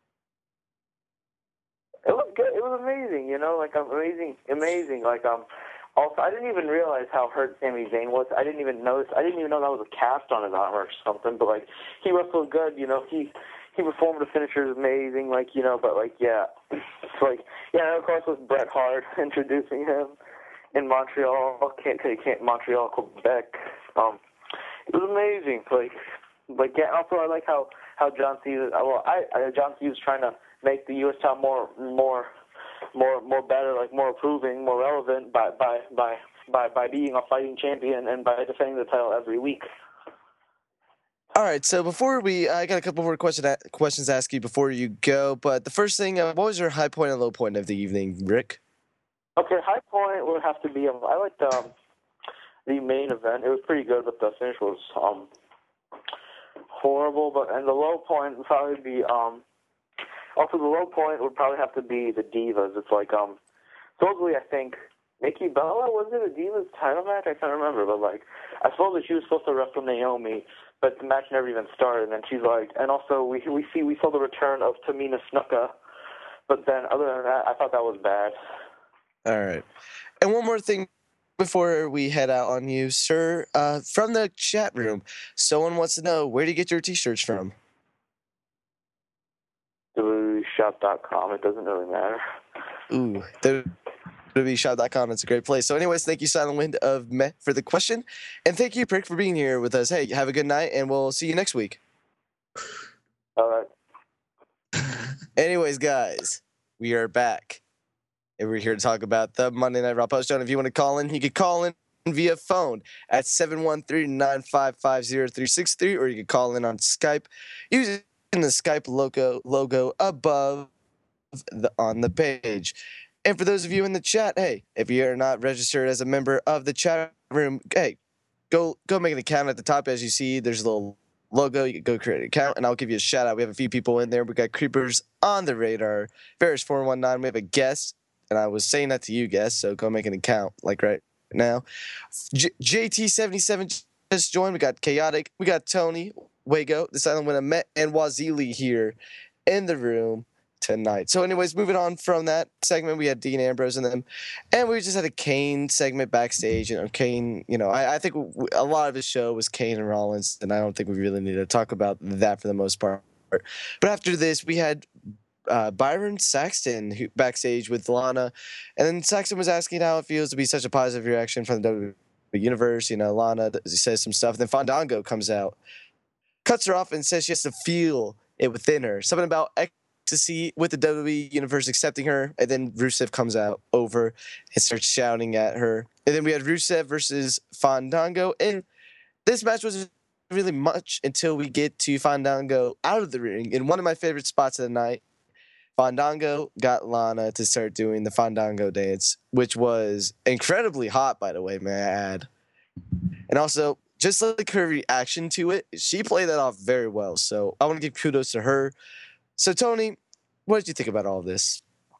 F: It was good. It was amazing, you know, like, amazing, amazing. Like, um, also, I didn't even realize how hurt Sami Zayn was. I didn't even notice. I didn't even know that was a cast on his arm or something. But like, he wrestled good. You know, he he performed the finishers amazing. Like, you know, but like, yeah, it's like, yeah. And of course, with Bret Hart introducing him in Montreal, can't can't, can't Montreal, Quebec. Um, it was amazing. Like, like yeah. Also, I like how how John Cena. Well, I, I John Cena was trying to make the U S title more more. more more better, like more approving, more relevant by by by by by being a fighting champion and by defending the title every week.
C: All right, so before we, I got a couple more question, questions to ask you before you go. But the first thing, uh, what was your high point and low point of the evening, Rick?
F: Okay, high point would have to be. Um, I liked um, the main event. It was pretty good, but the finish was um horrible. But and the low point would probably be um. Also, the low point would probably have to be the Divas. It's like, um, supposedly, I think, Nikki Bella, was it a Divas title match? I can't remember, but, like, I suppose that she was supposed to wrestle Naomi, but the match never even started, and then she's like, and also, we we see, we saw the return of Tamina Snuka, but then, other than that, I thought that was bad.
C: All right. And one more thing before we head out on you, sir, uh, from the chat room, someone wants to know, where do you get your t-shirts from?
F: W shop dot com. It doesn't really matter.
C: Ooh, W W shop dot com. It's a great place. So anyways, thank you, Silent Wind of Meh, for the question. And thank you, Prick, for being here with us. Hey, have a good night, and we'll see you next week.
F: All right.
C: Anyways, guys, we are back. And we're here to talk about the Monday Night Raw post. If you want to call in, you can call in via phone at seven one three, nine five five, zero three six three, or you can call in on Skype using the Skype logo logo above the, on the page. And for those of you in the chat, hey, if you are not registered as a member of the chat room, hey, go go make an account at the top. As you see, there's a little logo. You can go create an account, and I'll give you a shout out. We have a few people in there. We got Creepers on the radar, Ferris four one nine. We have a guest, and I was saying that to you, guest. So go make an account, like right now. J- JT seventy-seven just joined. We got Chaotic. We got Tony. Wago, the Silent Winner, Met, and Wazili here in the room tonight. So anyways, moving on from that segment, we had Dean Ambrose and them, and we just had a Kane segment backstage. You know, Kane, you know, I, I think w- a lot of his show was Kane and Rollins, and I don't think we really need to talk about that for the most part. But after this, we had uh, Byron Saxton who, backstage with Lana, and then Saxton was asking how it feels to be such a positive reaction from the W W E Universe. You know, Lana says some stuff, and then Fandango comes out, cuts her off, and says she has to feel it within her. Something about to see with the W W E Universe accepting her, and then Rusev comes out over and starts shouting at her. And then we had Rusev versus Fandango, and this match wasn't really much until we get to Fandango out of the ring. In one of my favorite spots of the night, Fandango got Lana to start doing the Fandango dance, which was incredibly hot, by the way, may I add. And also, just like her reaction to it, she played that off very well. So I want to give kudos to her. So, Tony, what did you think about all of this?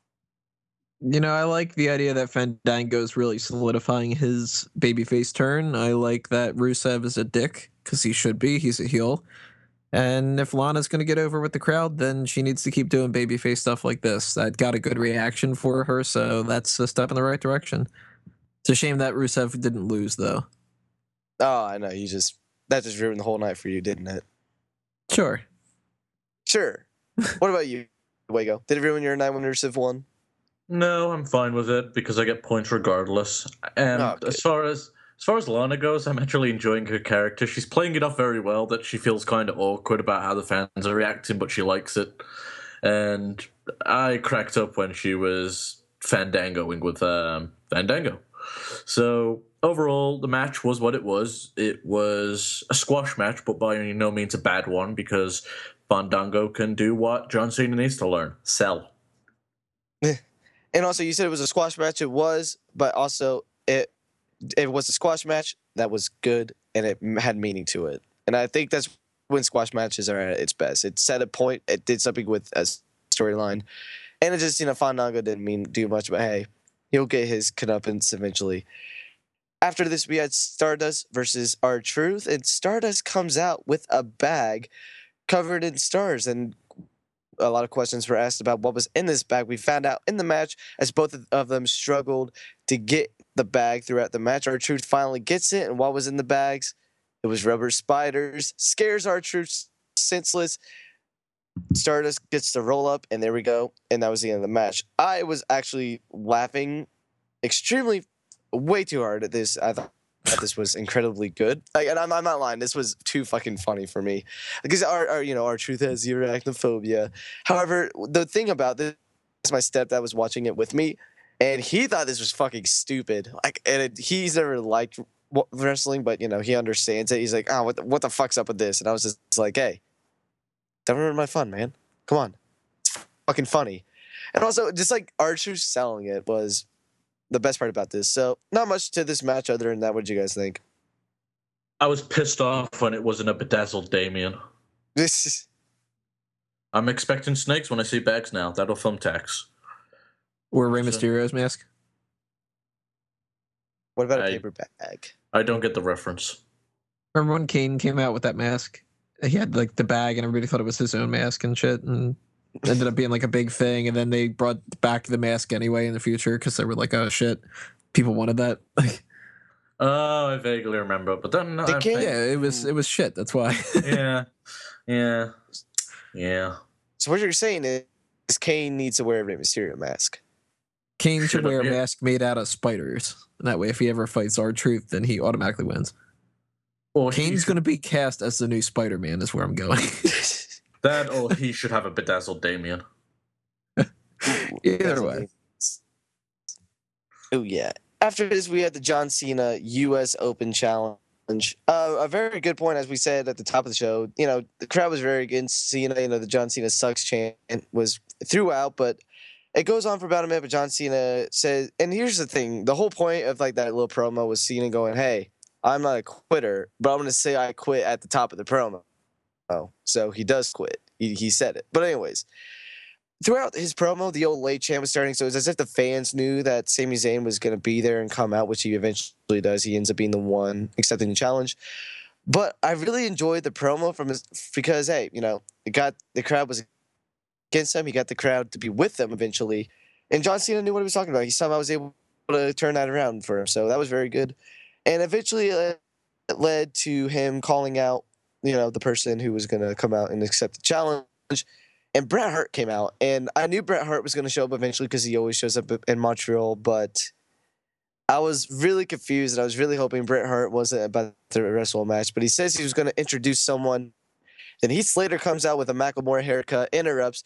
D: You know, I like the idea that Fandango's really solidifying his babyface turn. I like that Rusev is a dick, because he should be. He's a heel. And if Lana's going to get over with the crowd, then she needs to keep doing babyface stuff like this. That got a good reaction for her, so that's a step in the right direction. It's a shame that Rusev didn't lose, though.
C: Oh, I know. You just that just ruined the whole night for you, didn't it?
D: Sure.
C: Sure. What about you, Wago? Did it ruin your night when Rusev won?
E: No, I'm fine with it because I get points regardless. And
C: Oh, good.
E: as far as as far as Lana goes, I'm actually enjoying her character. She's playing it off very well. That she feels kind of awkward about how the fans are reacting, but she likes it. And I cracked up when she was fandangoing with um, Fandango. So overall, the match was what it was. It was a squash match, but by no means a bad one because Fandango can do what John Cena needs to learn: sell.
C: And also, you said it was a squash match. It was, but also it it was a squash match that was good and it had meaning to it. And I think that's when squash matches are at its best. It set a point. It did something with a storyline, and it just, you know, Fandango didn't mean do much, but hey, he'll get his comeuppance eventually. After this, we had Stardust versus R-Truth, and Stardust comes out with a bag covered in stars, and a lot of questions were asked about what was in this bag. We found out in the match as both of them struggled to get the bag throughout the match. R-Truth finally gets it, and what was in the bags? It was rubber spiders. Scares R-Truth senseless. Stardust gets to roll up, and there we go. And that was the end of the match. I was actually laughing extremely, way too hard at this. I thought that this was incredibly good. Like, and I'm, I'm not lying. This was too fucking funny for me because our, our you know, R-Truth has arachnophobia. However, the thing about this, my stepdad was watching it with me, and he thought this was fucking stupid. Like, and it, he's never liked wrestling, but you know, he understands it. He's like, oh, what the, what the fuck's up with this? And I was just like, hey, don't ruin my fun, man. Come on, it's fucking funny. And also, just like R-Truth selling it was the best part about this. So not much to this match other than that. What did you guys think?
E: I was pissed off when it wasn't a bedazzled Damien.
C: This is
E: I'm expecting snakes when I see bags now. That'll thumbtacks.
D: Or Rey Mysterio's mask.
C: what about a
E: I-
C: paper bag?
E: I don't get the reference.
D: Remember when Kane came out with that mask? He had like the bag, and everybody thought it was his own mask and shit, and ended up being like a big thing. And then they brought back the mask anyway in the future because they were like, "Oh shit, people wanted that."
E: Oh, I vaguely remember, but then
C: They
E: I-
C: can't-
D: Yeah, it was it was shit. That's why.
E: yeah, yeah, yeah.
C: So what you're saying is, is Kane needs to wear a Rey Mysterio mask.
D: Kane should
E: Should've-
D: wear a
E: yeah.
D: mask made out of spiders. And that way, if he ever fights R-Truth, then he automatically wins.
E: Or he
D: Kane's
E: should-
D: going to be cast as the new Spider-Man. Is where I'm going.
E: that, or he should have a bedazzled Damien.
D: Either way.
C: Oh yeah. After this, we had the John Cena U S Open Challenge. Uh, a very good point, as we said at the top of the show. You know, the crowd was very against Cena. You know, the John Cena sucks chant was throughout, but it goes on for about a minute. But John Cena says, and here's the thing: the whole point of like that little promo was Cena going, "Hey, I'm not a quitter, but I'm going to say I quit at the top of the promo." Oh, so he does quit. He he said it. But anyways, throughout his promo, the old late chant was starting, so it was as if the fans knew that Sami Zayn was going to be there and come out, which he eventually does. He ends up being the one accepting the challenge. But I really enjoyed the promo from his because, hey, you know, it got the crowd was against him. He got the crowd to be with them eventually, and John Cena knew what he was talking about. He somehow was able to turn that around for him, so that was very good. And eventually, uh, it led to him calling out, you know, the person who was going to come out and accept the challenge. And Bret Hart came out, and I knew Bret Hart was going to show up eventually because he always shows up in Montreal, but I was really confused, and I was really hoping Bret Hart wasn't about to wrestle a match, but he says he was going to introduce someone. Then Heath Slater comes out with a Macklemore haircut, interrupts,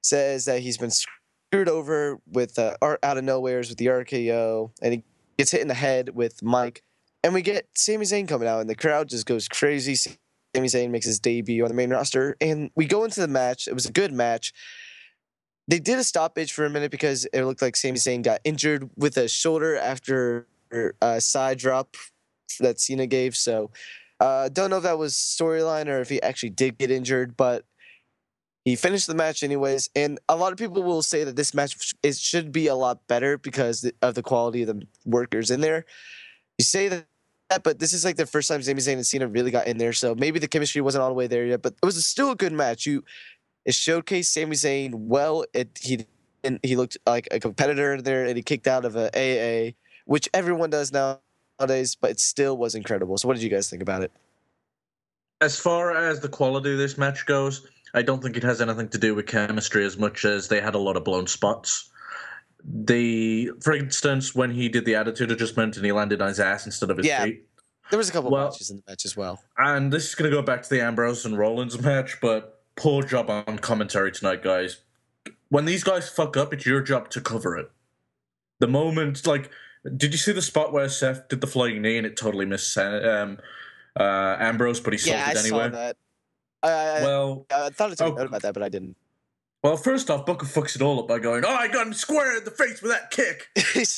C: says that he's been screwed over with uh, art out of nowheres with the R K O, and he gets hit in the head with Mike. And we get Sami Zayn coming out, and the crowd just goes crazy. Sami Zayn makes his debut on the main roster, and we go into the match. It was a good match. They did a stoppage for a minute because it looked like Sami Zayn got injured with a shoulder after a side drop that Cena gave. So uh, don't know if that was storyline or if he actually did get injured, but he finished the match anyways. And a lot of people will say that this match it should be a lot better because of the quality of the workers in there. You say that, but this is like the first time Sami Zayn and Cena really got in there, so maybe the chemistry wasn't all the way there yet. But it was still a good match. You it showcased Sami Zayn well. It he and he looked like a competitor in there, and he kicked out of a A A, which everyone does nowadays. But it still was incredible. So, what did you guys think about it?
E: As far as the quality of this match goes, I don't think it has anything to do with chemistry as much as they had a lot of blown spots. They, for instance, when he did the Attitude Adjustment and he landed on his ass instead of his
C: Yeah.
E: feet.
C: There was a couple
E: Well,
C: matches in the match as well.
E: And this is going to go back to the Ambrose and Rollins match, but poor job on commentary tonight, guys. When these guys fuck up, it's your job to cover it. The moment, like, did you see the spot where Seth did the flying knee and it totally missed um, uh, Ambrose, but he sold
C: Yeah, I
E: it anyway?
C: saw that. I, I,
E: Well,
C: I thought it took
E: oh,
C: a note about that, but I didn't.
E: well, first off, Booker fucks it all up by going, "Oh, I got him square in the face with that kick."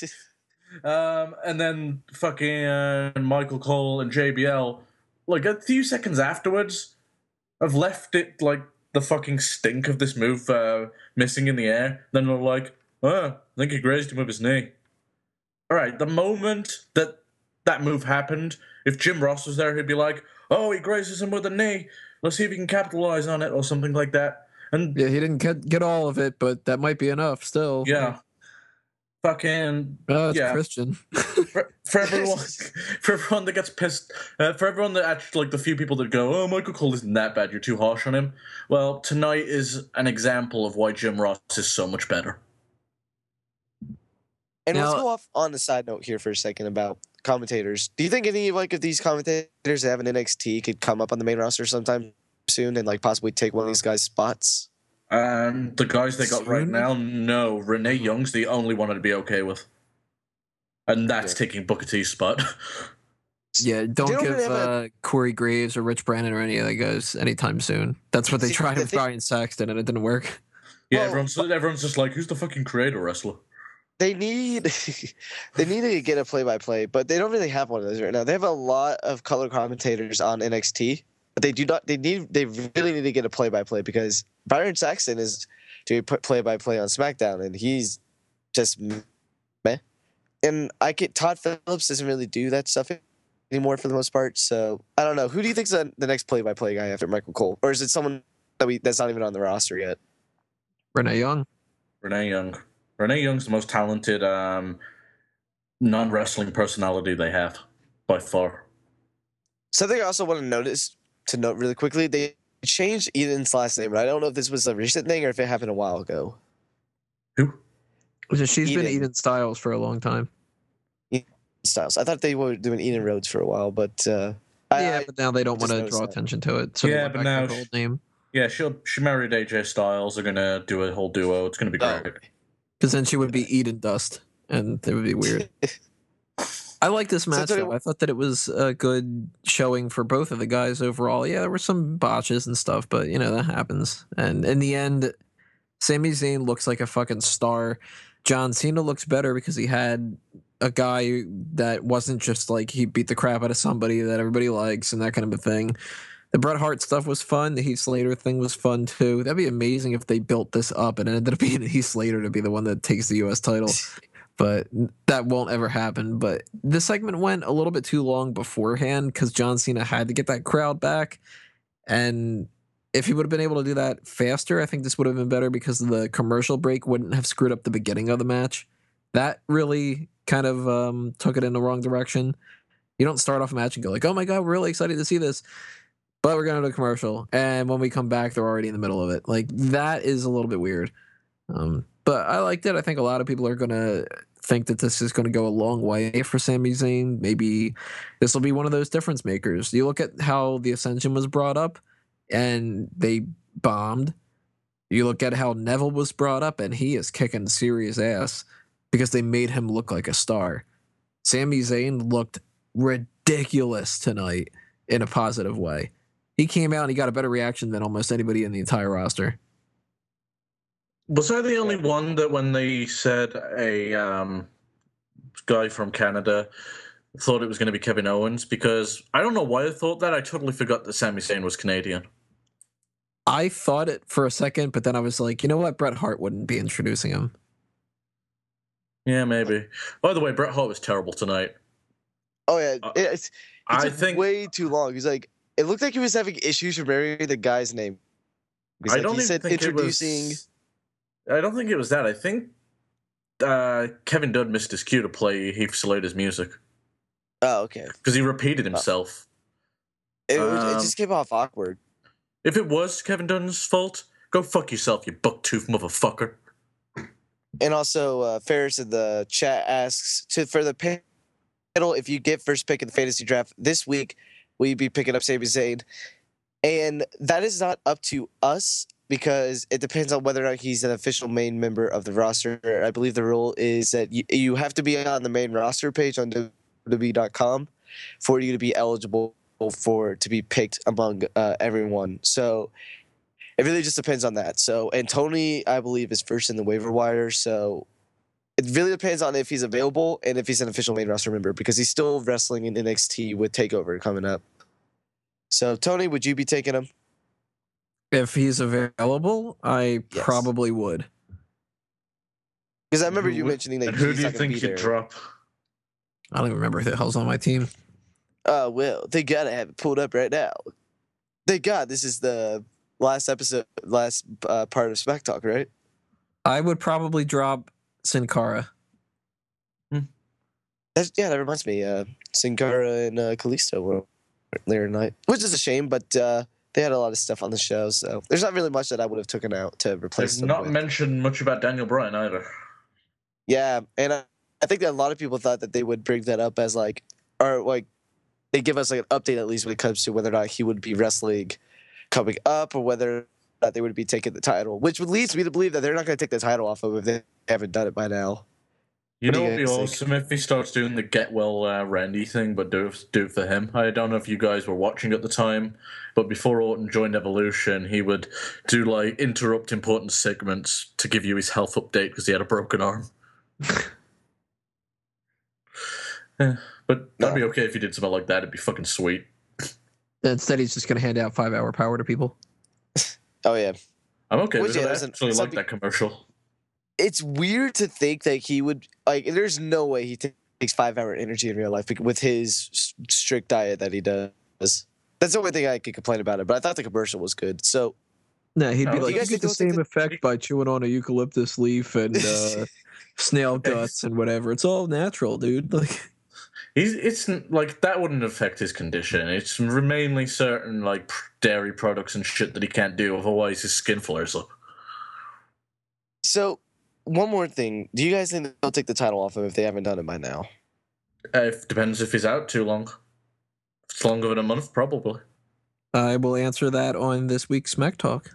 E: Um, and then fucking uh, Michael Cole and J B L, like a few seconds afterwards, have left it like the fucking stink of this move uh, missing in the air. Then they're like, "Oh, I think he grazed him with his knee." All right, the moment that that move happened, if Jim Ross was there, he'd be like, "Oh, he grazes him with a knee. Let's see if he can capitalize on it," or something like that. And
D: Yeah, he didn't get get all of it, but that might be enough still.
E: yeah. Fucking
D: Oh, it's
E: yeah.
D: Christian.
E: For, for everyone, for everyone that gets pissed, uh, for everyone that actually like the few people that go, "Oh, Michael Cole isn't that bad. You're too harsh on him." Well, tonight is an example of why Jim Ross is so much better.
C: And
D: Now-
C: let's go off on the side note here for a second about commentators. Do you think any like of these commentators that have an N X T could come up on the main roster sometime soon and like possibly take one of these guys' spots?
E: Um, the guys they got right
D: Soon?
E: now, no. Renee Young's the only one I'd be okay with, and that's
C: Yeah.
E: taking Booker T's spot.
D: Yeah, don't
C: don't
D: give
C: really have a-
D: uh, Corey Graves or Rich Brandon or any of the guys anytime soon. That's what they
C: See,
D: tried
C: the
D: with
C: thing-
D: Brian Saxton and it didn't work.
E: yeah,
C: Well,
E: everyone's everyone's just like, "Who's the fucking creator wrestler?"
C: They need they need to get a play by play, but they don't really have one of those right now. They have a lot of color commentators on N X T, but they do not. They need. They really need to get a play by play because Byron Saxton is doing play by play on SmackDown, and he's just meh. And I get Todd Phillips doesn't really do that stuff anymore for the most part. So I don't know. Who do you think's the, the next play by play guy after Michael Cole, or is it someone that we that's not even on the roster yet?
D: Renee Young.
E: Renee Young. Renee Young's the most talented um, non-wrestling personality they have by far.
C: Something I also want to notice to note really quickly, they changed Eden's last name, but I don't know if this was a recent thing or if it happened a while ago.
E: Who?
D: She's been
C: Eden.
D: Eden Styles for a long time.
C: Styles. I thought they were doing Eden Rhodes for a while, but uh, I,
D: yeah,
C: I-
D: but now they don't
C: just
D: want to
C: noticed
D: draw
C: that.
D: attention to it. So they
E: Yeah,
D: went
E: but
D: back
E: now
D: to the
E: sh-
D: old name.
E: Yeah, she she married A J Styles. They're gonna do a whole duo. It's gonna be
C: Oh,
E: great.
D: Because then she would be Eden Dust, and it would be weird. I like this
C: So
D: match,
C: tell me-
D: though. I thought that it was a good showing for both of the guys overall. Yeah, there were some botches and stuff, but, you know, that happens. And in the end, Sami Zayn looks like a fucking star. John Cena looks better because he had a guy that wasn't just like he beat the crap out of somebody that everybody likes and that kind of a thing. The Bret Hart stuff was fun. The Heath Slater thing was fun too. That'd be amazing if they built this up and it ended up being Heath Slater to be the one that takes the U S title. But that won't ever happen. But the segment went a little bit too long beforehand because John Cena had to get that crowd back. And if he would have been able to do that faster, I think this would have been better because the commercial break wouldn't have screwed up the beginning of the match. That really kind of um, took it in the wrong direction. You don't start off a match and go like, oh my God, we're really excited to see this. But we're going to do a commercial. And when we come back, they're already in the middle of it. Like, that is a little bit weird. Um, but I liked it. I think a lot of people are going to think that this is going to go a long way for Sami Zayn. Maybe this will be one of those difference makers. You look at how the Ascension was brought up and they bombed. You look at how Neville was brought up, and he is kicking serious ass because they made him look like a star. Sami Zayn looked ridiculous tonight in a positive way. He came out and he got a better reaction than almost anybody in the entire roster.
E: Was I the only one that when they said a um, guy from Canada thought it was going to be Kevin Owens? Because I don't know why I thought that. I totally forgot that Sami Zayn was Canadian.
D: I thought it for a second, but then I was like, you know what? Bret Hart wouldn't be introducing him.
E: Yeah, maybe. By the way, Bret Hart was terrible tonight.
C: Oh yeah,
E: Uh,
C: it, it's, it
E: I
C: took
E: think
C: way too long. He's like, it looked like he was having issues remembering the guy's name. Because,
E: I
C: like,
E: don't
C: he
E: even
C: said
E: think
C: introducing.
E: It was, I don't think it was that. I think uh, Kevin Dunn missed his cue to play Heath Slater's music
C: Oh, okay.
E: because he repeated himself.
C: It, was, it
E: Um,
C: just came off awkward.
E: If it was Kevin Dunn's fault, go fuck yourself, you buck-tooth motherfucker.
C: And also, uh, Ferris in the chat asks to for the panel, if you get first pick in the fantasy draft this week, will you be picking up Sami Zayn? And that is not up to us because it depends on whether or not he's an official main member of the roster. I believe the rule is that you, you have to be on the main roster page on W W E dot com for you to be eligible for to be picked among uh, everyone. So it really just depends on that. So, and Tony, I believe, is first in the waiver wire. So it really depends on if he's available and if he's an official main roster member because he's still wrestling in N X T with TakeOver coming up. So, Tony, would you be taking him?
D: If he's available, I
C: Yes.
D: probably would.
C: Because I remember
E: Who
C: you
E: would-
C: mentioning that
E: And who
C: he's
E: do you
C: not going to
E: think
C: be
E: you'd
C: there.
E: drop?
D: I don't even remember who the hell's on my team.
C: Uh, well, they gotta have it pulled up right now. Thank God this is the last episode, last uh, part of Smack Talk, right?
D: I would probably drop Sin Cara.
C: That's, yeah, that reminds me. Uh, Sin Cara and uh, Kalisto were there tonight, which is a shame, but uh, they had a lot of stuff on the show, so there's not really much that I would have taken out to replace
E: They've
C: them
E: not
C: with.
E: mentioned much about Daniel Bryan either.
C: Yeah, and I, I think that a lot of people thought that they would bring that up as like, or like, they give us like an update at least when it comes to whether or not he would be wrestling coming up or whether or not they would be taking the title, which would lead me to believe that they're not going to take the title off of him if they haven't done it by now.
E: You
C: What
E: know
C: do
E: what
C: you
E: would be
C: guys think?
E: awesome if he starts doing the get well uh, Randy thing, but do it, do it for him. I don't know if you guys were watching at the time, but before Orton joined Evolution, he would do like interrupt important segments to give you his health update because he had a broken arm. Yeah, but that'd be okay if he did something like that. It'd be fucking sweet.
D: Instead, he's just going to hand out five hour power to people.
C: Oh yeah,
E: I'm okay
C: Which,
E: with
C: yeah,
E: it. I
C: there's an-
E: actually like
C: something-
E: that commercial.
C: it's weird to think that he would like. There's no way he ta- takes five hour energy in real life bec- with his s- strict diet that he does. That's the only thing I could complain about it. But I thought the commercial was good. So
D: No, he'd be
E: No,
D: like,
C: you
D: you
C: guys
D: get
C: think
D: the
C: they'll take
D: same
C: the-
D: effect by chewing on a eucalyptus leaf and uh, snail guts and whatever. It's all natural, dude. Like,
E: He's it's n- like that wouldn't affect his condition. It's mainly certain like pr- dairy products and shit that he can't do. Otherwise, his skin flares up.
C: so one more thing. Do you guys think they'll take the title off him if they haven't done it by now?
E: Uh, it depends if he's out too long. If it's longer than a month, probably.
D: I will answer that on this week's Smack Talk.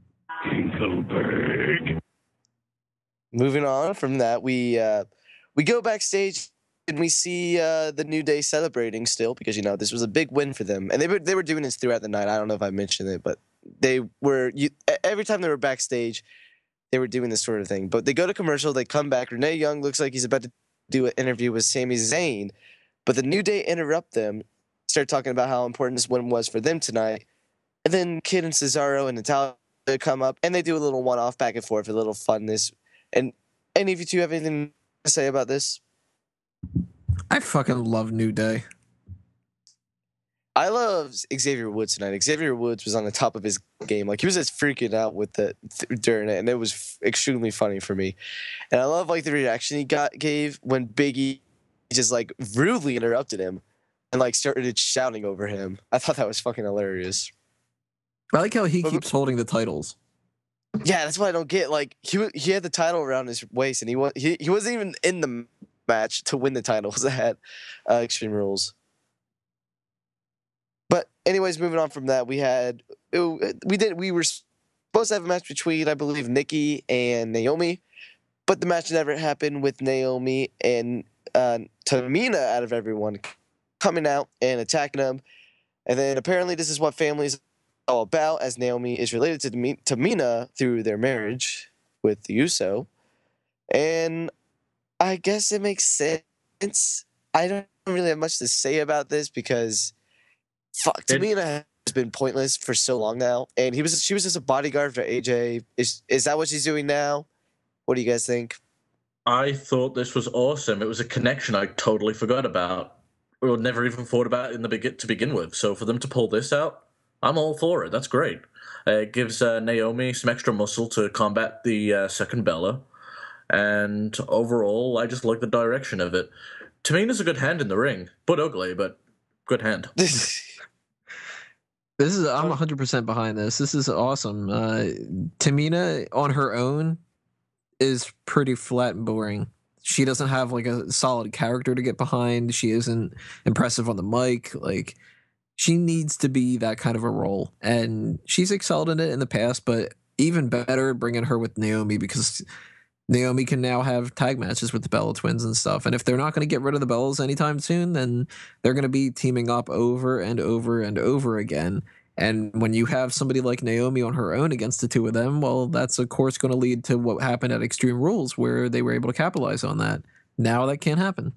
C: Moving on from that, we uh, we go backstage and we see uh, the New Day celebrating still because you know this was a big win for them, and they were they were doing this throughout the night. I don't know if I mentioned it, but they were you, e- every time they were backstage, they were doing this sort of thing. But they go to commercial, they come back. Renee Young looks like he's about to do an interview with Sami Zayn, but the New Day interrupt them, start talking about how important this win was for them tonight, and then Kid and Cesaro and Natalia come up and they do a little one-off back and forth, a little funness. And any of you two have anything to say about this?
D: I fucking love New Day.
C: I love Xavier Woods tonight. Xavier Woods was on the top of his game. Like he was just freaking out with it th- during it, and it was f- extremely funny for me. And I love like the reaction he got gave when Biggie just like rudely interrupted him and like started shouting over him. I thought that was fucking hilarious.
D: I like how he
C: But-
D: keeps holding the titles.
C: Yeah, that's what I don't get. Like he wa- he had the title around his waist, and he was he, he wasn't even in the match to win the titles at uh, Extreme Rules. But anyways, moving on from that, we had it- we did we were supposed to have a match between, I believe, Nikki and Naomi, but the match never happened with Naomi and uh, Tamina out of everyone coming out and attacking them. And then apparently this is what family is all about, as Naomi is related to Tamina through their marriage with the Uso. And I guess it makes sense. I don't really have much to say about this because, fuck, Tamina has been pointless for so long now, and he was she was just a bodyguard for A J. Is is that what she's doing now? What do you guys think?
E: I thought this was awesome. It was a connection I totally forgot about, or never even thought about in the begin to begin with. So for them to pull this out, I'm all for it. That's great. Uh, it gives uh, Naomi some extra muscle to combat the uh, second Bella, and overall, I just like the direction of it. Tamina's a good hand in the ring, but ugly, but good hand.
D: This is I'm one hundred percent behind this. This is awesome. Uh, Tamina on her own is pretty flat and boring. She doesn't have like a solid character to get behind. She isn't impressive on the mic. Like, she needs to be that kind of a role, and she's excelled in it in the past. But even better, bringing her with Naomi, because Naomi can now have tag matches with the Bella Twins and stuff. And if they're not going to get rid of the Bellas anytime soon, then they're going to be teaming up over and over and over again. And when you have somebody like Naomi on her own against the two of them, well, that's of course going to lead to what happened at Extreme Rules, where they were able to capitalize on that. Now that can't happen.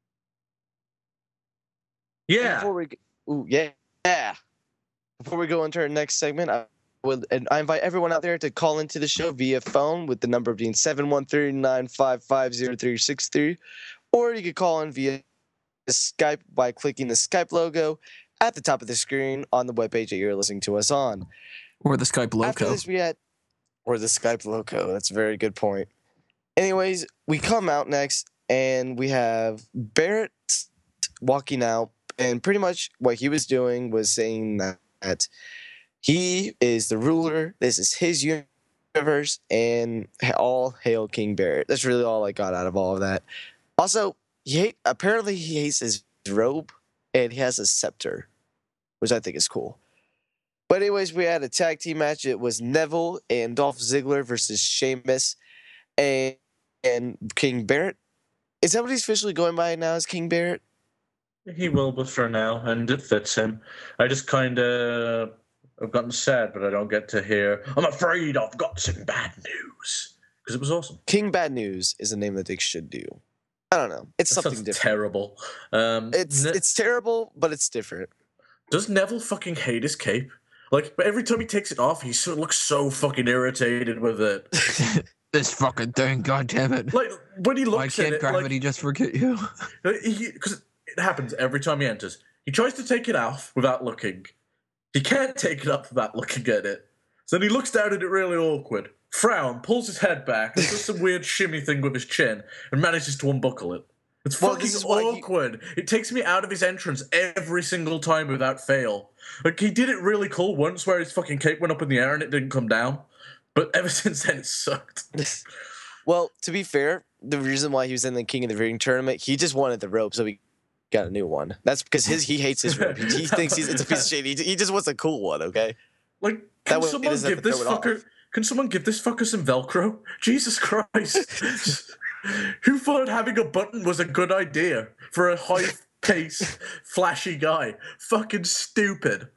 E: Yeah.
C: Before we, ooh, yeah, yeah. Before we go into our next segment, I Well, and I invite everyone out there to call into the show via phone with the number being seven one three, nine five five, zero three six three, or you could call in via Skype by clicking the Skype logo at the top of the screen on the webpage that you're listening to us on.
D: Or the Skype logo.
C: After this, we had, or the Skype logo. That's a very good point. Anyways, we come out next, and we have Barrett walking out, and pretty much what he was doing was saying that he is the ruler. This is his universe, and all hail King Barrett. That's really all I got out of all of that. Also, he hate, apparently he hates his robe, and he has a scepter, which I think is cool. But anyways, we had a tag team match. It was Neville and Dolph Ziggler versus Sheamus and, and King Barrett. Is that what he's officially going by now, as King Barrett?
E: He will, but for now, and it fits him. I just kind of... I've gotten sad, but I don't get to hear, I'm afraid I've got some bad news. Because it was awesome.
C: King Bad News is a name that they should do. I don't know. It's
E: That
C: something
E: sounds
C: different.
E: terrible. Um,
C: It's
E: Ne-
C: it's terrible, but it's different.
E: Does Neville fucking hate his cape? Like, but every time he takes it off, he sort of looks so fucking irritated with it.
D: This fucking thing, goddammit.
E: Like, when he
D: Why
E: looks at
D: can't
E: it,
D: gravity
E: like,
D: just forget you?
E: because it happens every time he enters. He tries to take it off without looking. He can't take it up without looking at it. So then he looks down at it really awkward, frown, pulls his head back, and does some weird shimmy thing with his chin, and manages to unbuckle it. It's
C: Well,
E: fucking
C: this is why he-
E: awkward. It takes me out of his entrance every single time without fail. Like, he did it really cool once where his fucking cape went up in the air and it didn't come down. But ever since then, it sucked.
C: Well, to be fair, the reason why he was in the King of the Ring tournament, he just wanted the rope, so he got a new one. That's because his he hates his rope. He, he thinks he's, it's a piece of shit. He, he just wants a cool one, okay?
E: Like,
C: That
E: can
C: way he
E: someone
C: doesn't have
E: give
C: to
E: this
C: throw it
E: fucker...
C: off.
E: Can someone give this fucker some Velcro? Jesus Christ. Who thought having a button was a good idea for a high-paced, flashy guy? Fucking stupid.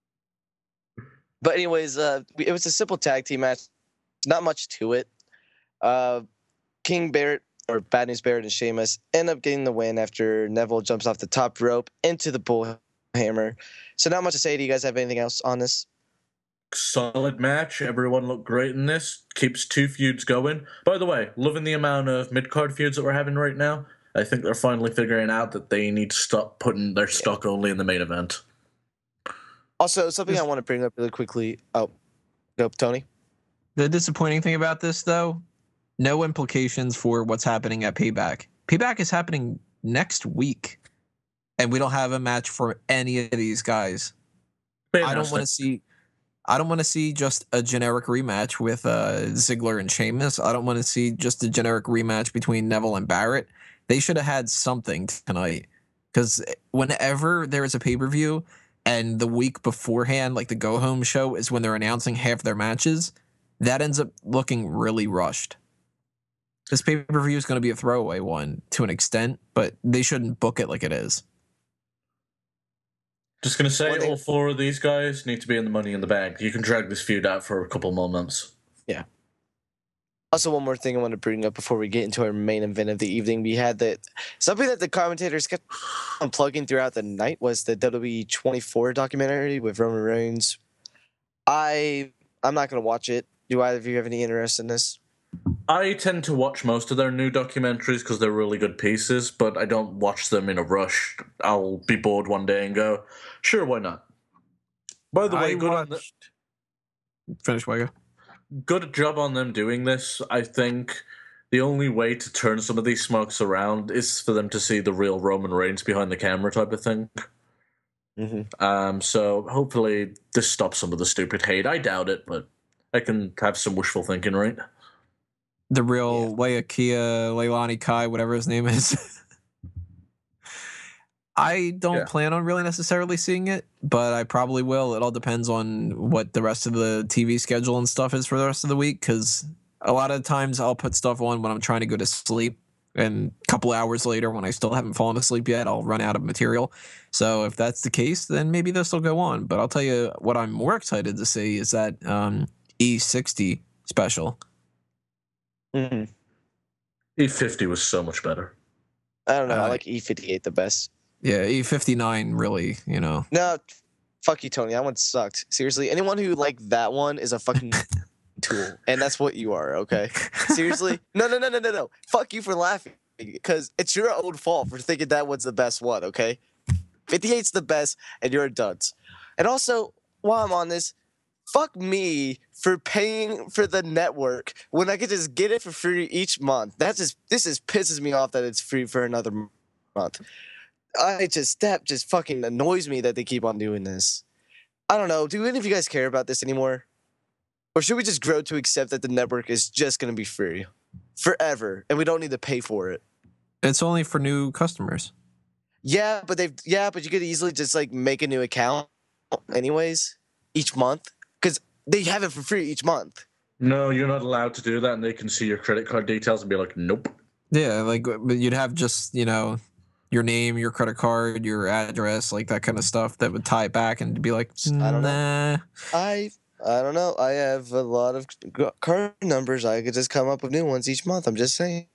C: But anyways, uh, it was a simple tag team match. Not much to it. Uh, King Barrett, or Bad News Barrett and Sheamus, end up getting the win after Neville jumps off the top rope into the bull hammer. So not much to say. Do you guys have anything else on this?
E: Solid match. Everyone looked great in this. Keeps two feuds going. By the way, loving the amount of mid-card feuds that we're having right now. I think they're finally figuring out that they need to stop putting their stock only in the main event.
C: Also, something I want to bring up really quickly. Oh, go, Tony.
D: The disappointing thing about this, though, no implications for what's happening at Payback. Payback is happening next week, and we don't have a match for any of these guys. I don't want to see. I don't want to see just a generic rematch with uh, Ziggler and Sheamus. I don't want to see just a generic rematch between Neville and Barrett. They should have had something tonight, because whenever there is a pay per view and the week beforehand, like the go home show, is when they're announcing half their matches, that ends up looking really rushed. This pay-per-view is going to be a throwaway one to an extent, but they shouldn't book it like it is.
E: Just going to say,
C: Well, they-
E: all four of these guys need to be in the Money in the Bank. You can drag this feud out for a couple more months.
C: Yeah. Also, one more thing I want to bring up before we get into our main event of the evening. We had that something that the commentators kept unplugging throughout the night was the W W E twenty-four documentary with Roman Reigns. I I'm not going to watch it. Do either of you have any interest in this?
E: I tend to watch most of their new documentaries because they're really good pieces, but I don't watch them in a rush. I'll be bored one day and go, sure, why not? By the way,
D: I
E: good on the,
D: watched... Finish, Wego.
E: good job on them doing this. I think the only way to turn some of these smokes around is for them to see the real Roman Reigns behind the camera type of thing.
C: Mm-hmm.
E: Um, so hopefully this stops some of the stupid hate. I doubt it, but I can have some wishful thinking, right?
D: The real Leia Kia, Leilani Kai, whatever his name is. I don't
E: Yeah.
D: plan on really necessarily seeing it, but I probably will. It all depends on what the rest of the T V schedule and stuff is for the rest of the week, because a lot of times I'll put stuff on when I'm trying to go to sleep, and a couple hours later when I still haven't fallen asleep yet, I'll run out of material. So if that's the case, then maybe this will go on. But I'll tell you what I'm more excited to see is that um, E sixty special.
C: Mm-hmm.
E: E fifty was so much better.
C: I don't know. I
D: Uh,
C: like E fifty-eight the best.
D: Yeah, E fifty-nine really, you know.
C: No, fuck you, Tony. That one sucked. Seriously, anyone who liked that one is a fucking tool, and that's what you are. Okay, seriously. No, no, no, no, no, no. Fuck you for laughing, because it's your own fault for thinking that one's the best one. Okay, fifty-eight's the best, and you're a dunce. And also, while I'm on this, fuck me for paying for the network when I could just get it for free each month. That just this just pisses me off that it's free for another m- month. I just that just fucking annoys me that they keep on doing this. I don't know. Do any of you guys care about this anymore? Or should we just grow to accept that the network is just going to be free forever and we don't need to pay for it?
D: It's only for new customers.
C: Yeah, but they've yeah, but you could easily just like make a new account anyways each month because they have it for free each month.
E: No, you're not allowed to do that, and they can see your credit card details and be like, nope.
D: Yeah, like but you'd have just, you know, your name, your credit card, your address, like that kind of stuff that would tie it back and be like,
C: I don't know.
D: nah.
C: I I don't know. I have a lot of g- card numbers. I could just come up with new ones each month. I'm just saying.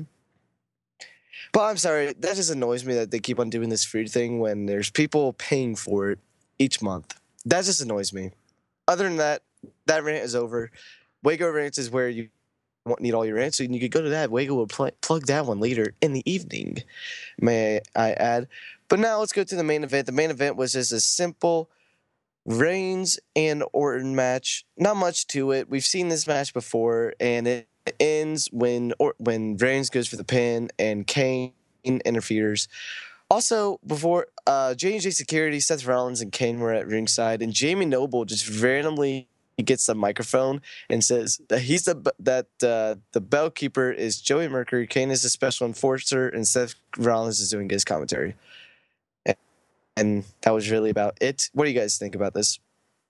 C: But I'm sorry. That just annoys me that they keep on doing this free thing when there's people paying for it each month. That just annoys me. Other than that, that rant is over. Wago rants is where you won't need all your rants, so you could go to that. Wago will pl- plug that one later in the evening, may I add. But now let's go to the main event. The main event was just a simple Reigns and Orton match. Not much to it. We've seen this match before, and it ends when or when Reigns goes for the pin and Kane interferes. Also, before uh, J and J Security, Seth Rollins and Kane were at ringside, and Jamie Noble just randomly gets the microphone and says that he's the that uh, the bell keeper is Joey Mercury, Kane is the special enforcer, and Seth Rollins is doing his commentary. And, and that was really about it. What do you guys think about this?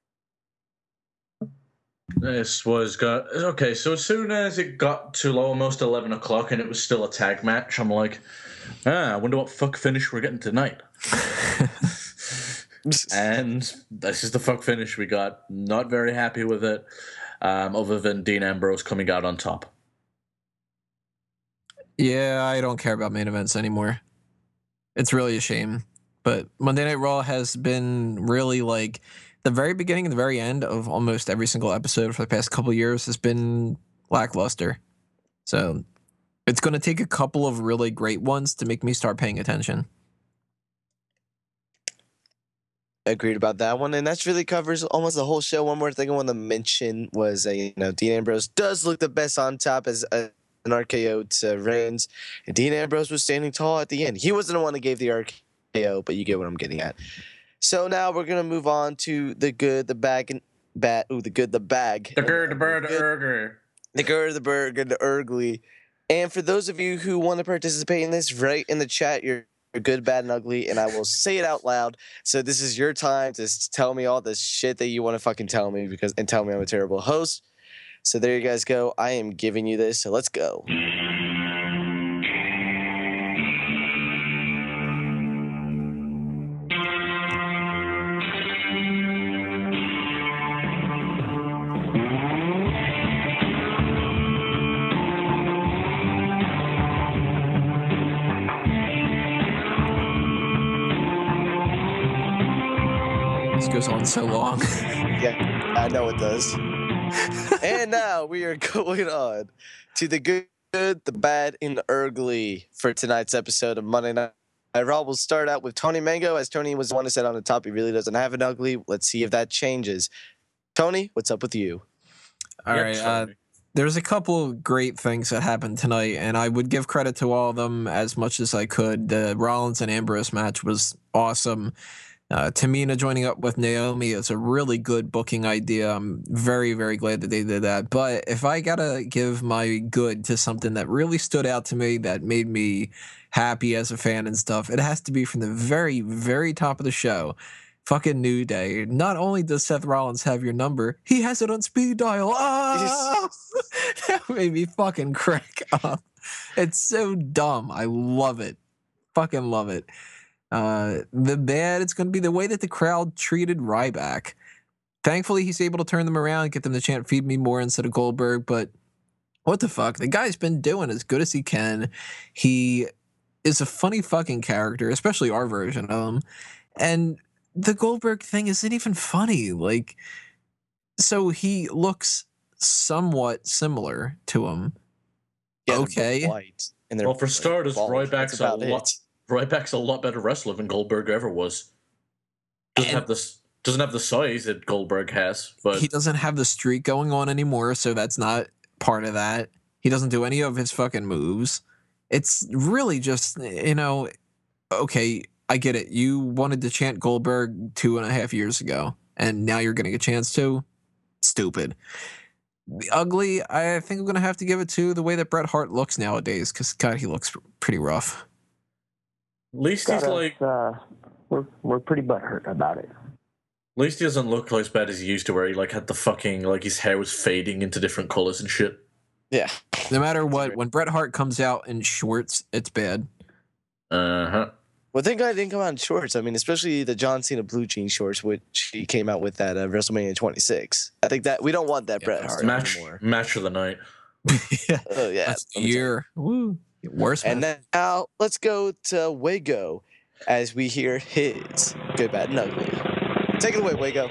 E: This was got okay. So as soon as it got to almost eleven o'clock and it was still a tag match, I'm like, ah, I wonder what fuck finish we're getting tonight. And this is the fuck finish we got. Not very happy with it, um, other than Dean Ambrose coming out on top.
D: Yeah, I don't care about main events anymore. It's really a shame. But Monday Night Raw has been really like the very beginning and the very end of almost every single episode for the past couple of years has been lackluster. So it's going to take a couple of really great ones to make me start paying attention.
C: Agreed about that one, and that really covers almost the whole show. One more thing I want to mention was, uh, you know, Dean Ambrose does look the best on top as a, an R K O to Reigns, and Dean Ambrose was standing tall at the end. He wasn't the one that gave the R K O, but you get what I'm getting at. So now we're gonna move on to the good, the bag, and bad. Ooh, the good, the bag.
E: The good, the bird,
C: The
E: the
C: good,
E: erger.
C: the good, the bird, the urgly. And for those of you who want to participate in this, write in the chat your good, bad, and ugly, and I will say it out loud. So this is your time to s- tell me all the shit that you want to fucking tell me because and tell me I'm a terrible host. So there you guys go. I am giving you this. So let's go.
D: This goes on so long.
C: Yeah, I know it does. And now we are going on to the good, the bad, and the ugly for tonight's episode of Monday Night Raw. We'll start out with Tony Mango, as Tony was the one who said on the top he really doesn't have an ugly. Let's see if that changes. Tony, what's up with you?
D: All
E: Yep,
D: right.
E: sorry.
D: Uh, there's a couple great things that happened tonight, and I would give credit to all of them as much as I could. The Rollins and Ambrose match was awesome. Uh, Tamina joining up with Naomi is a really good booking idea. I'm very, very glad that they did that. But if I gotta give my good to something that really stood out to me, that made me happy as a fan and stuff, it has to be from the very, very top of the show. Fucking New Day. Not only does Seth Rollins have your number, he has it on speed dial. Ah! That made me fucking crack up. It's so dumb. I love it. Fucking love it. Uh, the bad, it's going to be the way that the crowd treated Ryback. Thankfully, he's able to turn them around, get them to chant "Feed me more" instead of Goldberg. But what the fuck? The guy's been doing as good as he can. He is a funny fucking character, especially our version of him. And the Goldberg thing isn't even funny. Like, so he looks somewhat similar to him.
C: Yeah, they're both
D: Okay.
C: white, and they're
E: Well, for
C: like,
E: starters,
C: bald.
E: Ryback's
C: That's
E: a
C: about
E: lot.
C: it.
E: Ryback's a lot better wrestler than Goldberg ever was. Doesn't
D: And-
E: have this. Doesn't have the size that Goldberg has, but
D: He doesn't have the streak going on anymore, so that's not part of that. He doesn't do any of his fucking moves. It's really just, you know, okay, I get it. You wanted to chant Goldberg two and a half years ago, and now you're getting a chance to. Stupid. The ugly, I think I'm going to have to give it to the way that Bret Hart looks nowadays, because, God, he looks pretty rough.
E: at least he's
G: Got us,
E: like.
G: uh, we're we're pretty butthurt about it.
E: At least he doesn't look as bad as he used to, where he like had the fucking like his hair was fading into different colors and shit.
C: Yeah.
D: No matter what, when Bret Hart comes out in shorts, it's bad.
E: Uh huh.
C: Well, thank God I didn't come out in shorts. I mean, especially the John Cena blue jean shorts, which he came out with at uh, WrestleMania twenty-six. I think that we don't want that
D: Yeah,
C: Bret
D: that's
C: Hart
E: Match
C: anymore.
E: match of the night.
D: yeah,
C: Oh yeah.
D: that's the
C: let me tell you.
D: year. Woo. Worst
C: And
D: match.
C: now let's go to Wago as we hear his good, bad, and ugly. Take it away, Wago.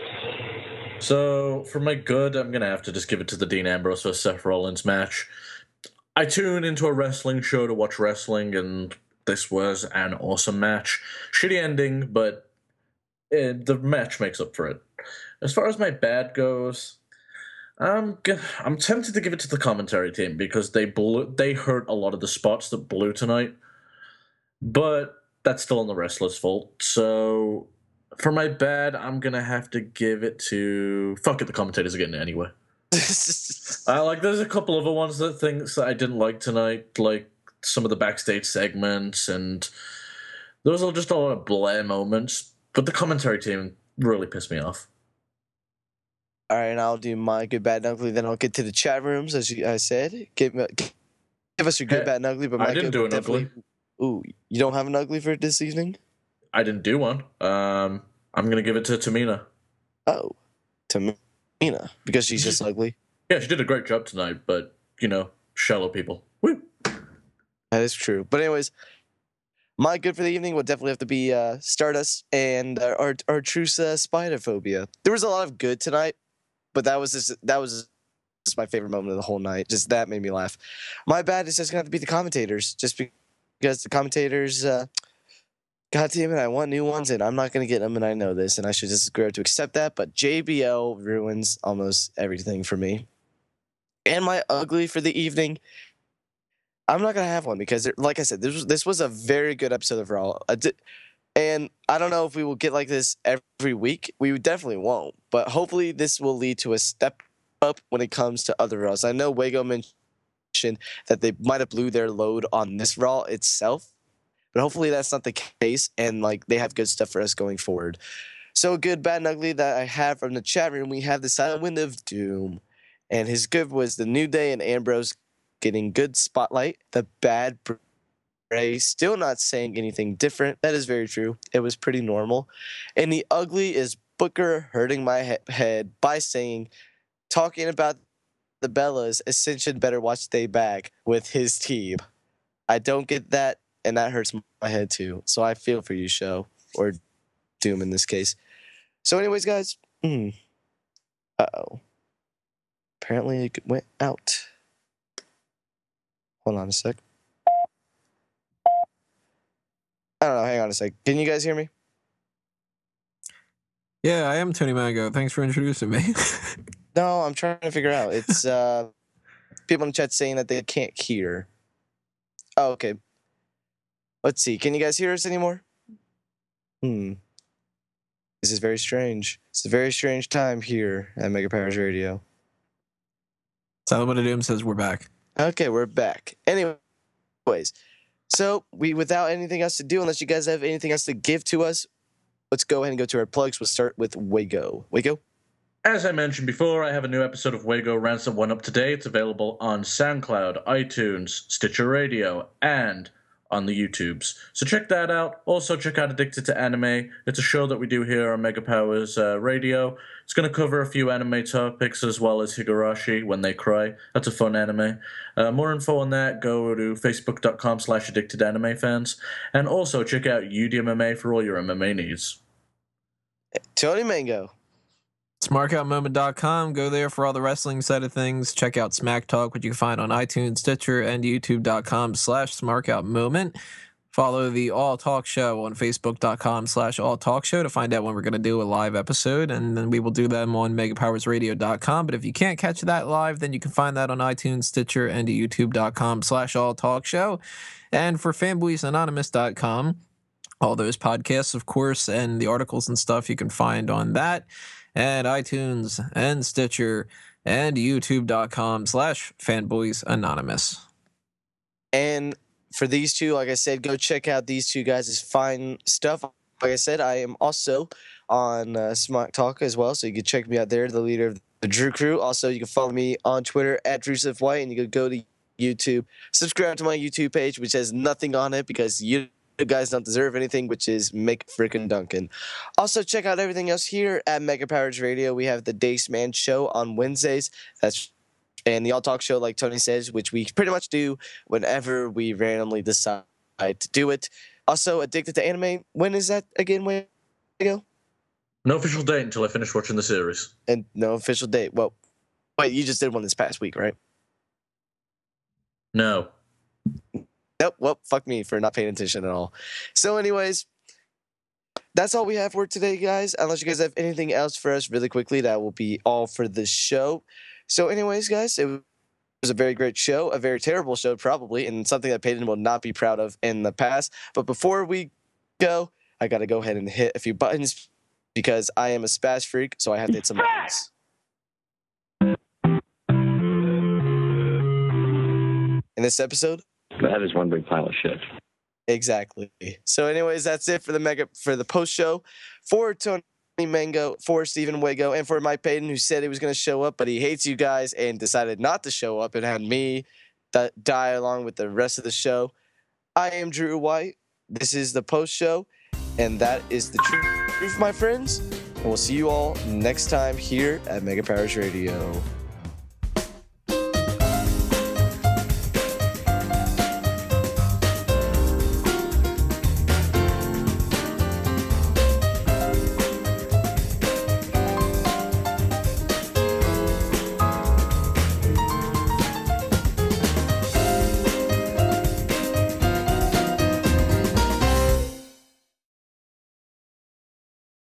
E: So for my good, I'm gonna have to just give it to the Dean Ambrose versus Seth Rollins match. I tune into a wrestling show to watch wrestling, and this was an awesome match. Shitty ending, but it, the match makes up for it. As far as my bad goes, I'm g- I'm tempted to give it to the commentary team because they blew they hurt a lot of the spots that blew tonight, but that's still on the wrestler's fault. So for my bad, I'm gonna have to give it to fuck it. The commentators are getting it anyway. I like. There's a couple other ones that things that I didn't like tonight, like some of the backstage segments, and those are just a lot of Blair moments. But the commentary team really pissed me off.
C: All right, and I'll do my good, bad, and ugly. Then I'll get to the chat rooms, as you, I said. Give, me- give us your good,
E: Hey,
C: bad, and ugly. But
E: I
C: my
E: didn't
C: good
E: do
C: would
E: an ugly.
C: definitely- Ooh, you don't have an ugly for this evening?
E: I didn't do one. Um, I'm gonna give it to Tamina.
C: Oh, Tamina, because she's just ugly.
E: Yeah, she did a great job tonight, but you know, shallow people. Woo.
C: That is true. But anyways, my good for the evening would definitely have to be uh, Stardust and uh, our our Truce uh, Spiderphobia. There was a lot of good tonight, but that was just that was just my favorite moment of the whole night. Just that made me laugh. My bad is just gonna have to be the commentators, just because the commentators. Uh, God damn it, I want new ones, and I'm not gonna get them, and I know this, and I should just grow to accept that. But J B L ruins almost everything for me. And my ugly for the evening. I'm not gonna have one because, there, like I said, this was this was a very good episode of Raw, I di- and I don't know if we will get like this every week. We definitely won't, but hopefully this will lead to a step up when it comes to other Raws. I know Wago mentioned that they might have blew their load on this Raw itself, but hopefully that's not the case, and like they have good stuff for us going forward. So good, bad, and ugly that I have from the chat room, we have the Silent Wind of Doom, and his good was the New Day and Ambrose getting good spotlight. The bad, Bray still not saying anything different. That is very true. It was pretty normal. And the ugly is Booker hurting my he- head by saying, talking about the Bellas, Ascension better watch they back with his team. I don't get that, and that hurts my head too. So I feel for you, Show, or Doom in this case. So anyways, guys, mm, uh-oh. Apparently it went out. Hold on a sec. I don't know, hang on a sec. Can you guys hear me?
D: Yeah, I am Tony Mango. Thanks for introducing me.
C: No, I'm trying to figure out. It's uh, people in the chat saying that they can't hear. Oh, okay. Let's see. Can you guys hear us anymore? Hmm. This is very strange. It's a very strange time here at Mega Powers Radio.
D: Silent Wind of Doom says we're back.
C: Okay, we're back. Anyways, so we without anything else to do, unless you guys have anything else to give to us, let's go ahead and go to our plugs. We'll start with Wago. Wago?
E: As I mentioned before, I have a new episode of Wago Rants that went up today. It's available on SoundCloud, iTunes, Stitcher Radio, and on the YouTubes. So check that out. Also check out Addicted to Anime. It's a show that we do here on Mega Powers uh, Radio. It's going to cover a few anime topics as well as Higurashi When They Cry. That's a fun anime. Uh, more info on that, go to facebook.com slash addicted anime fans. And also check out U D M M A for all your M M A needs.
C: Tony Mango.
D: Smark Out Moment dot com. Go there for all the wrestling side of things. Check out Smack Talk, which you can find on iTunes, Stitcher, and YouTube.com slash SmarkOutMoment. Follow the All Talk Show on Facebook.com slash All Talk Show to find out when we're going to do a live episode, and then we will do them on Mega Powers Radio dot com. But if you can't catch that live, then you can find that on iTunes, Stitcher, and YouTube.com slash All Talk Show. And for Fanboys Anonymous dot com, all those podcasts, of course, and the articles and stuff you can find on that. And iTunes and Stitcher and YouTube.com slash Fanboys Anonymous.
C: And for these two, like I said, go check out these two guys' fine stuff. Like I said, I am also on uh, Smack Talk as well, so you can check me out there, the leader of the Drew Crew. Also, you can follow me on Twitter at Drew Swift White, and you can go to YouTube, subscribe to my YouTube page, which has nothing on it because you You guys don't deserve anything, which is Make Frickin' Duncan. Also, check out everything else here at Mega Powers Radio. We have the Dace Man Show on Wednesdays. That's and the All Talk Show, like Tony says, which we pretty much do whenever we randomly decide to do it. Also, Addicted to Anime. When is that again? When go?
E: No official date until I finish watching the series.
C: And no official date. Well, wait, you just did one this past week, right?
E: No.
C: Nope, well, fuck me for not paying attention at all. So anyways, that's all we have for today, guys. Unless you guys have anything else for us really quickly, that will be all for the show. So anyways, guys, it was a very great show, a very terrible show probably, and something that Peyton will not be proud of in the past. But before we go, I got to go ahead and hit a few buttons because I am a spaz freak, so I have to hit some buttons. In this episode,
G: That is one big pile of shit.
C: exactly. So, anyways, that's it for the mega for the post show for Tony Mango, for Stephen Wago, and for Mike Payton, who said he was going to show up, but he hates you guys and decided not to show up and had me that die along with the rest of the show. I am Drew White. This is the post show, and that is the truth, my friends. And we'll see you all next time here at Mega Powers Radio.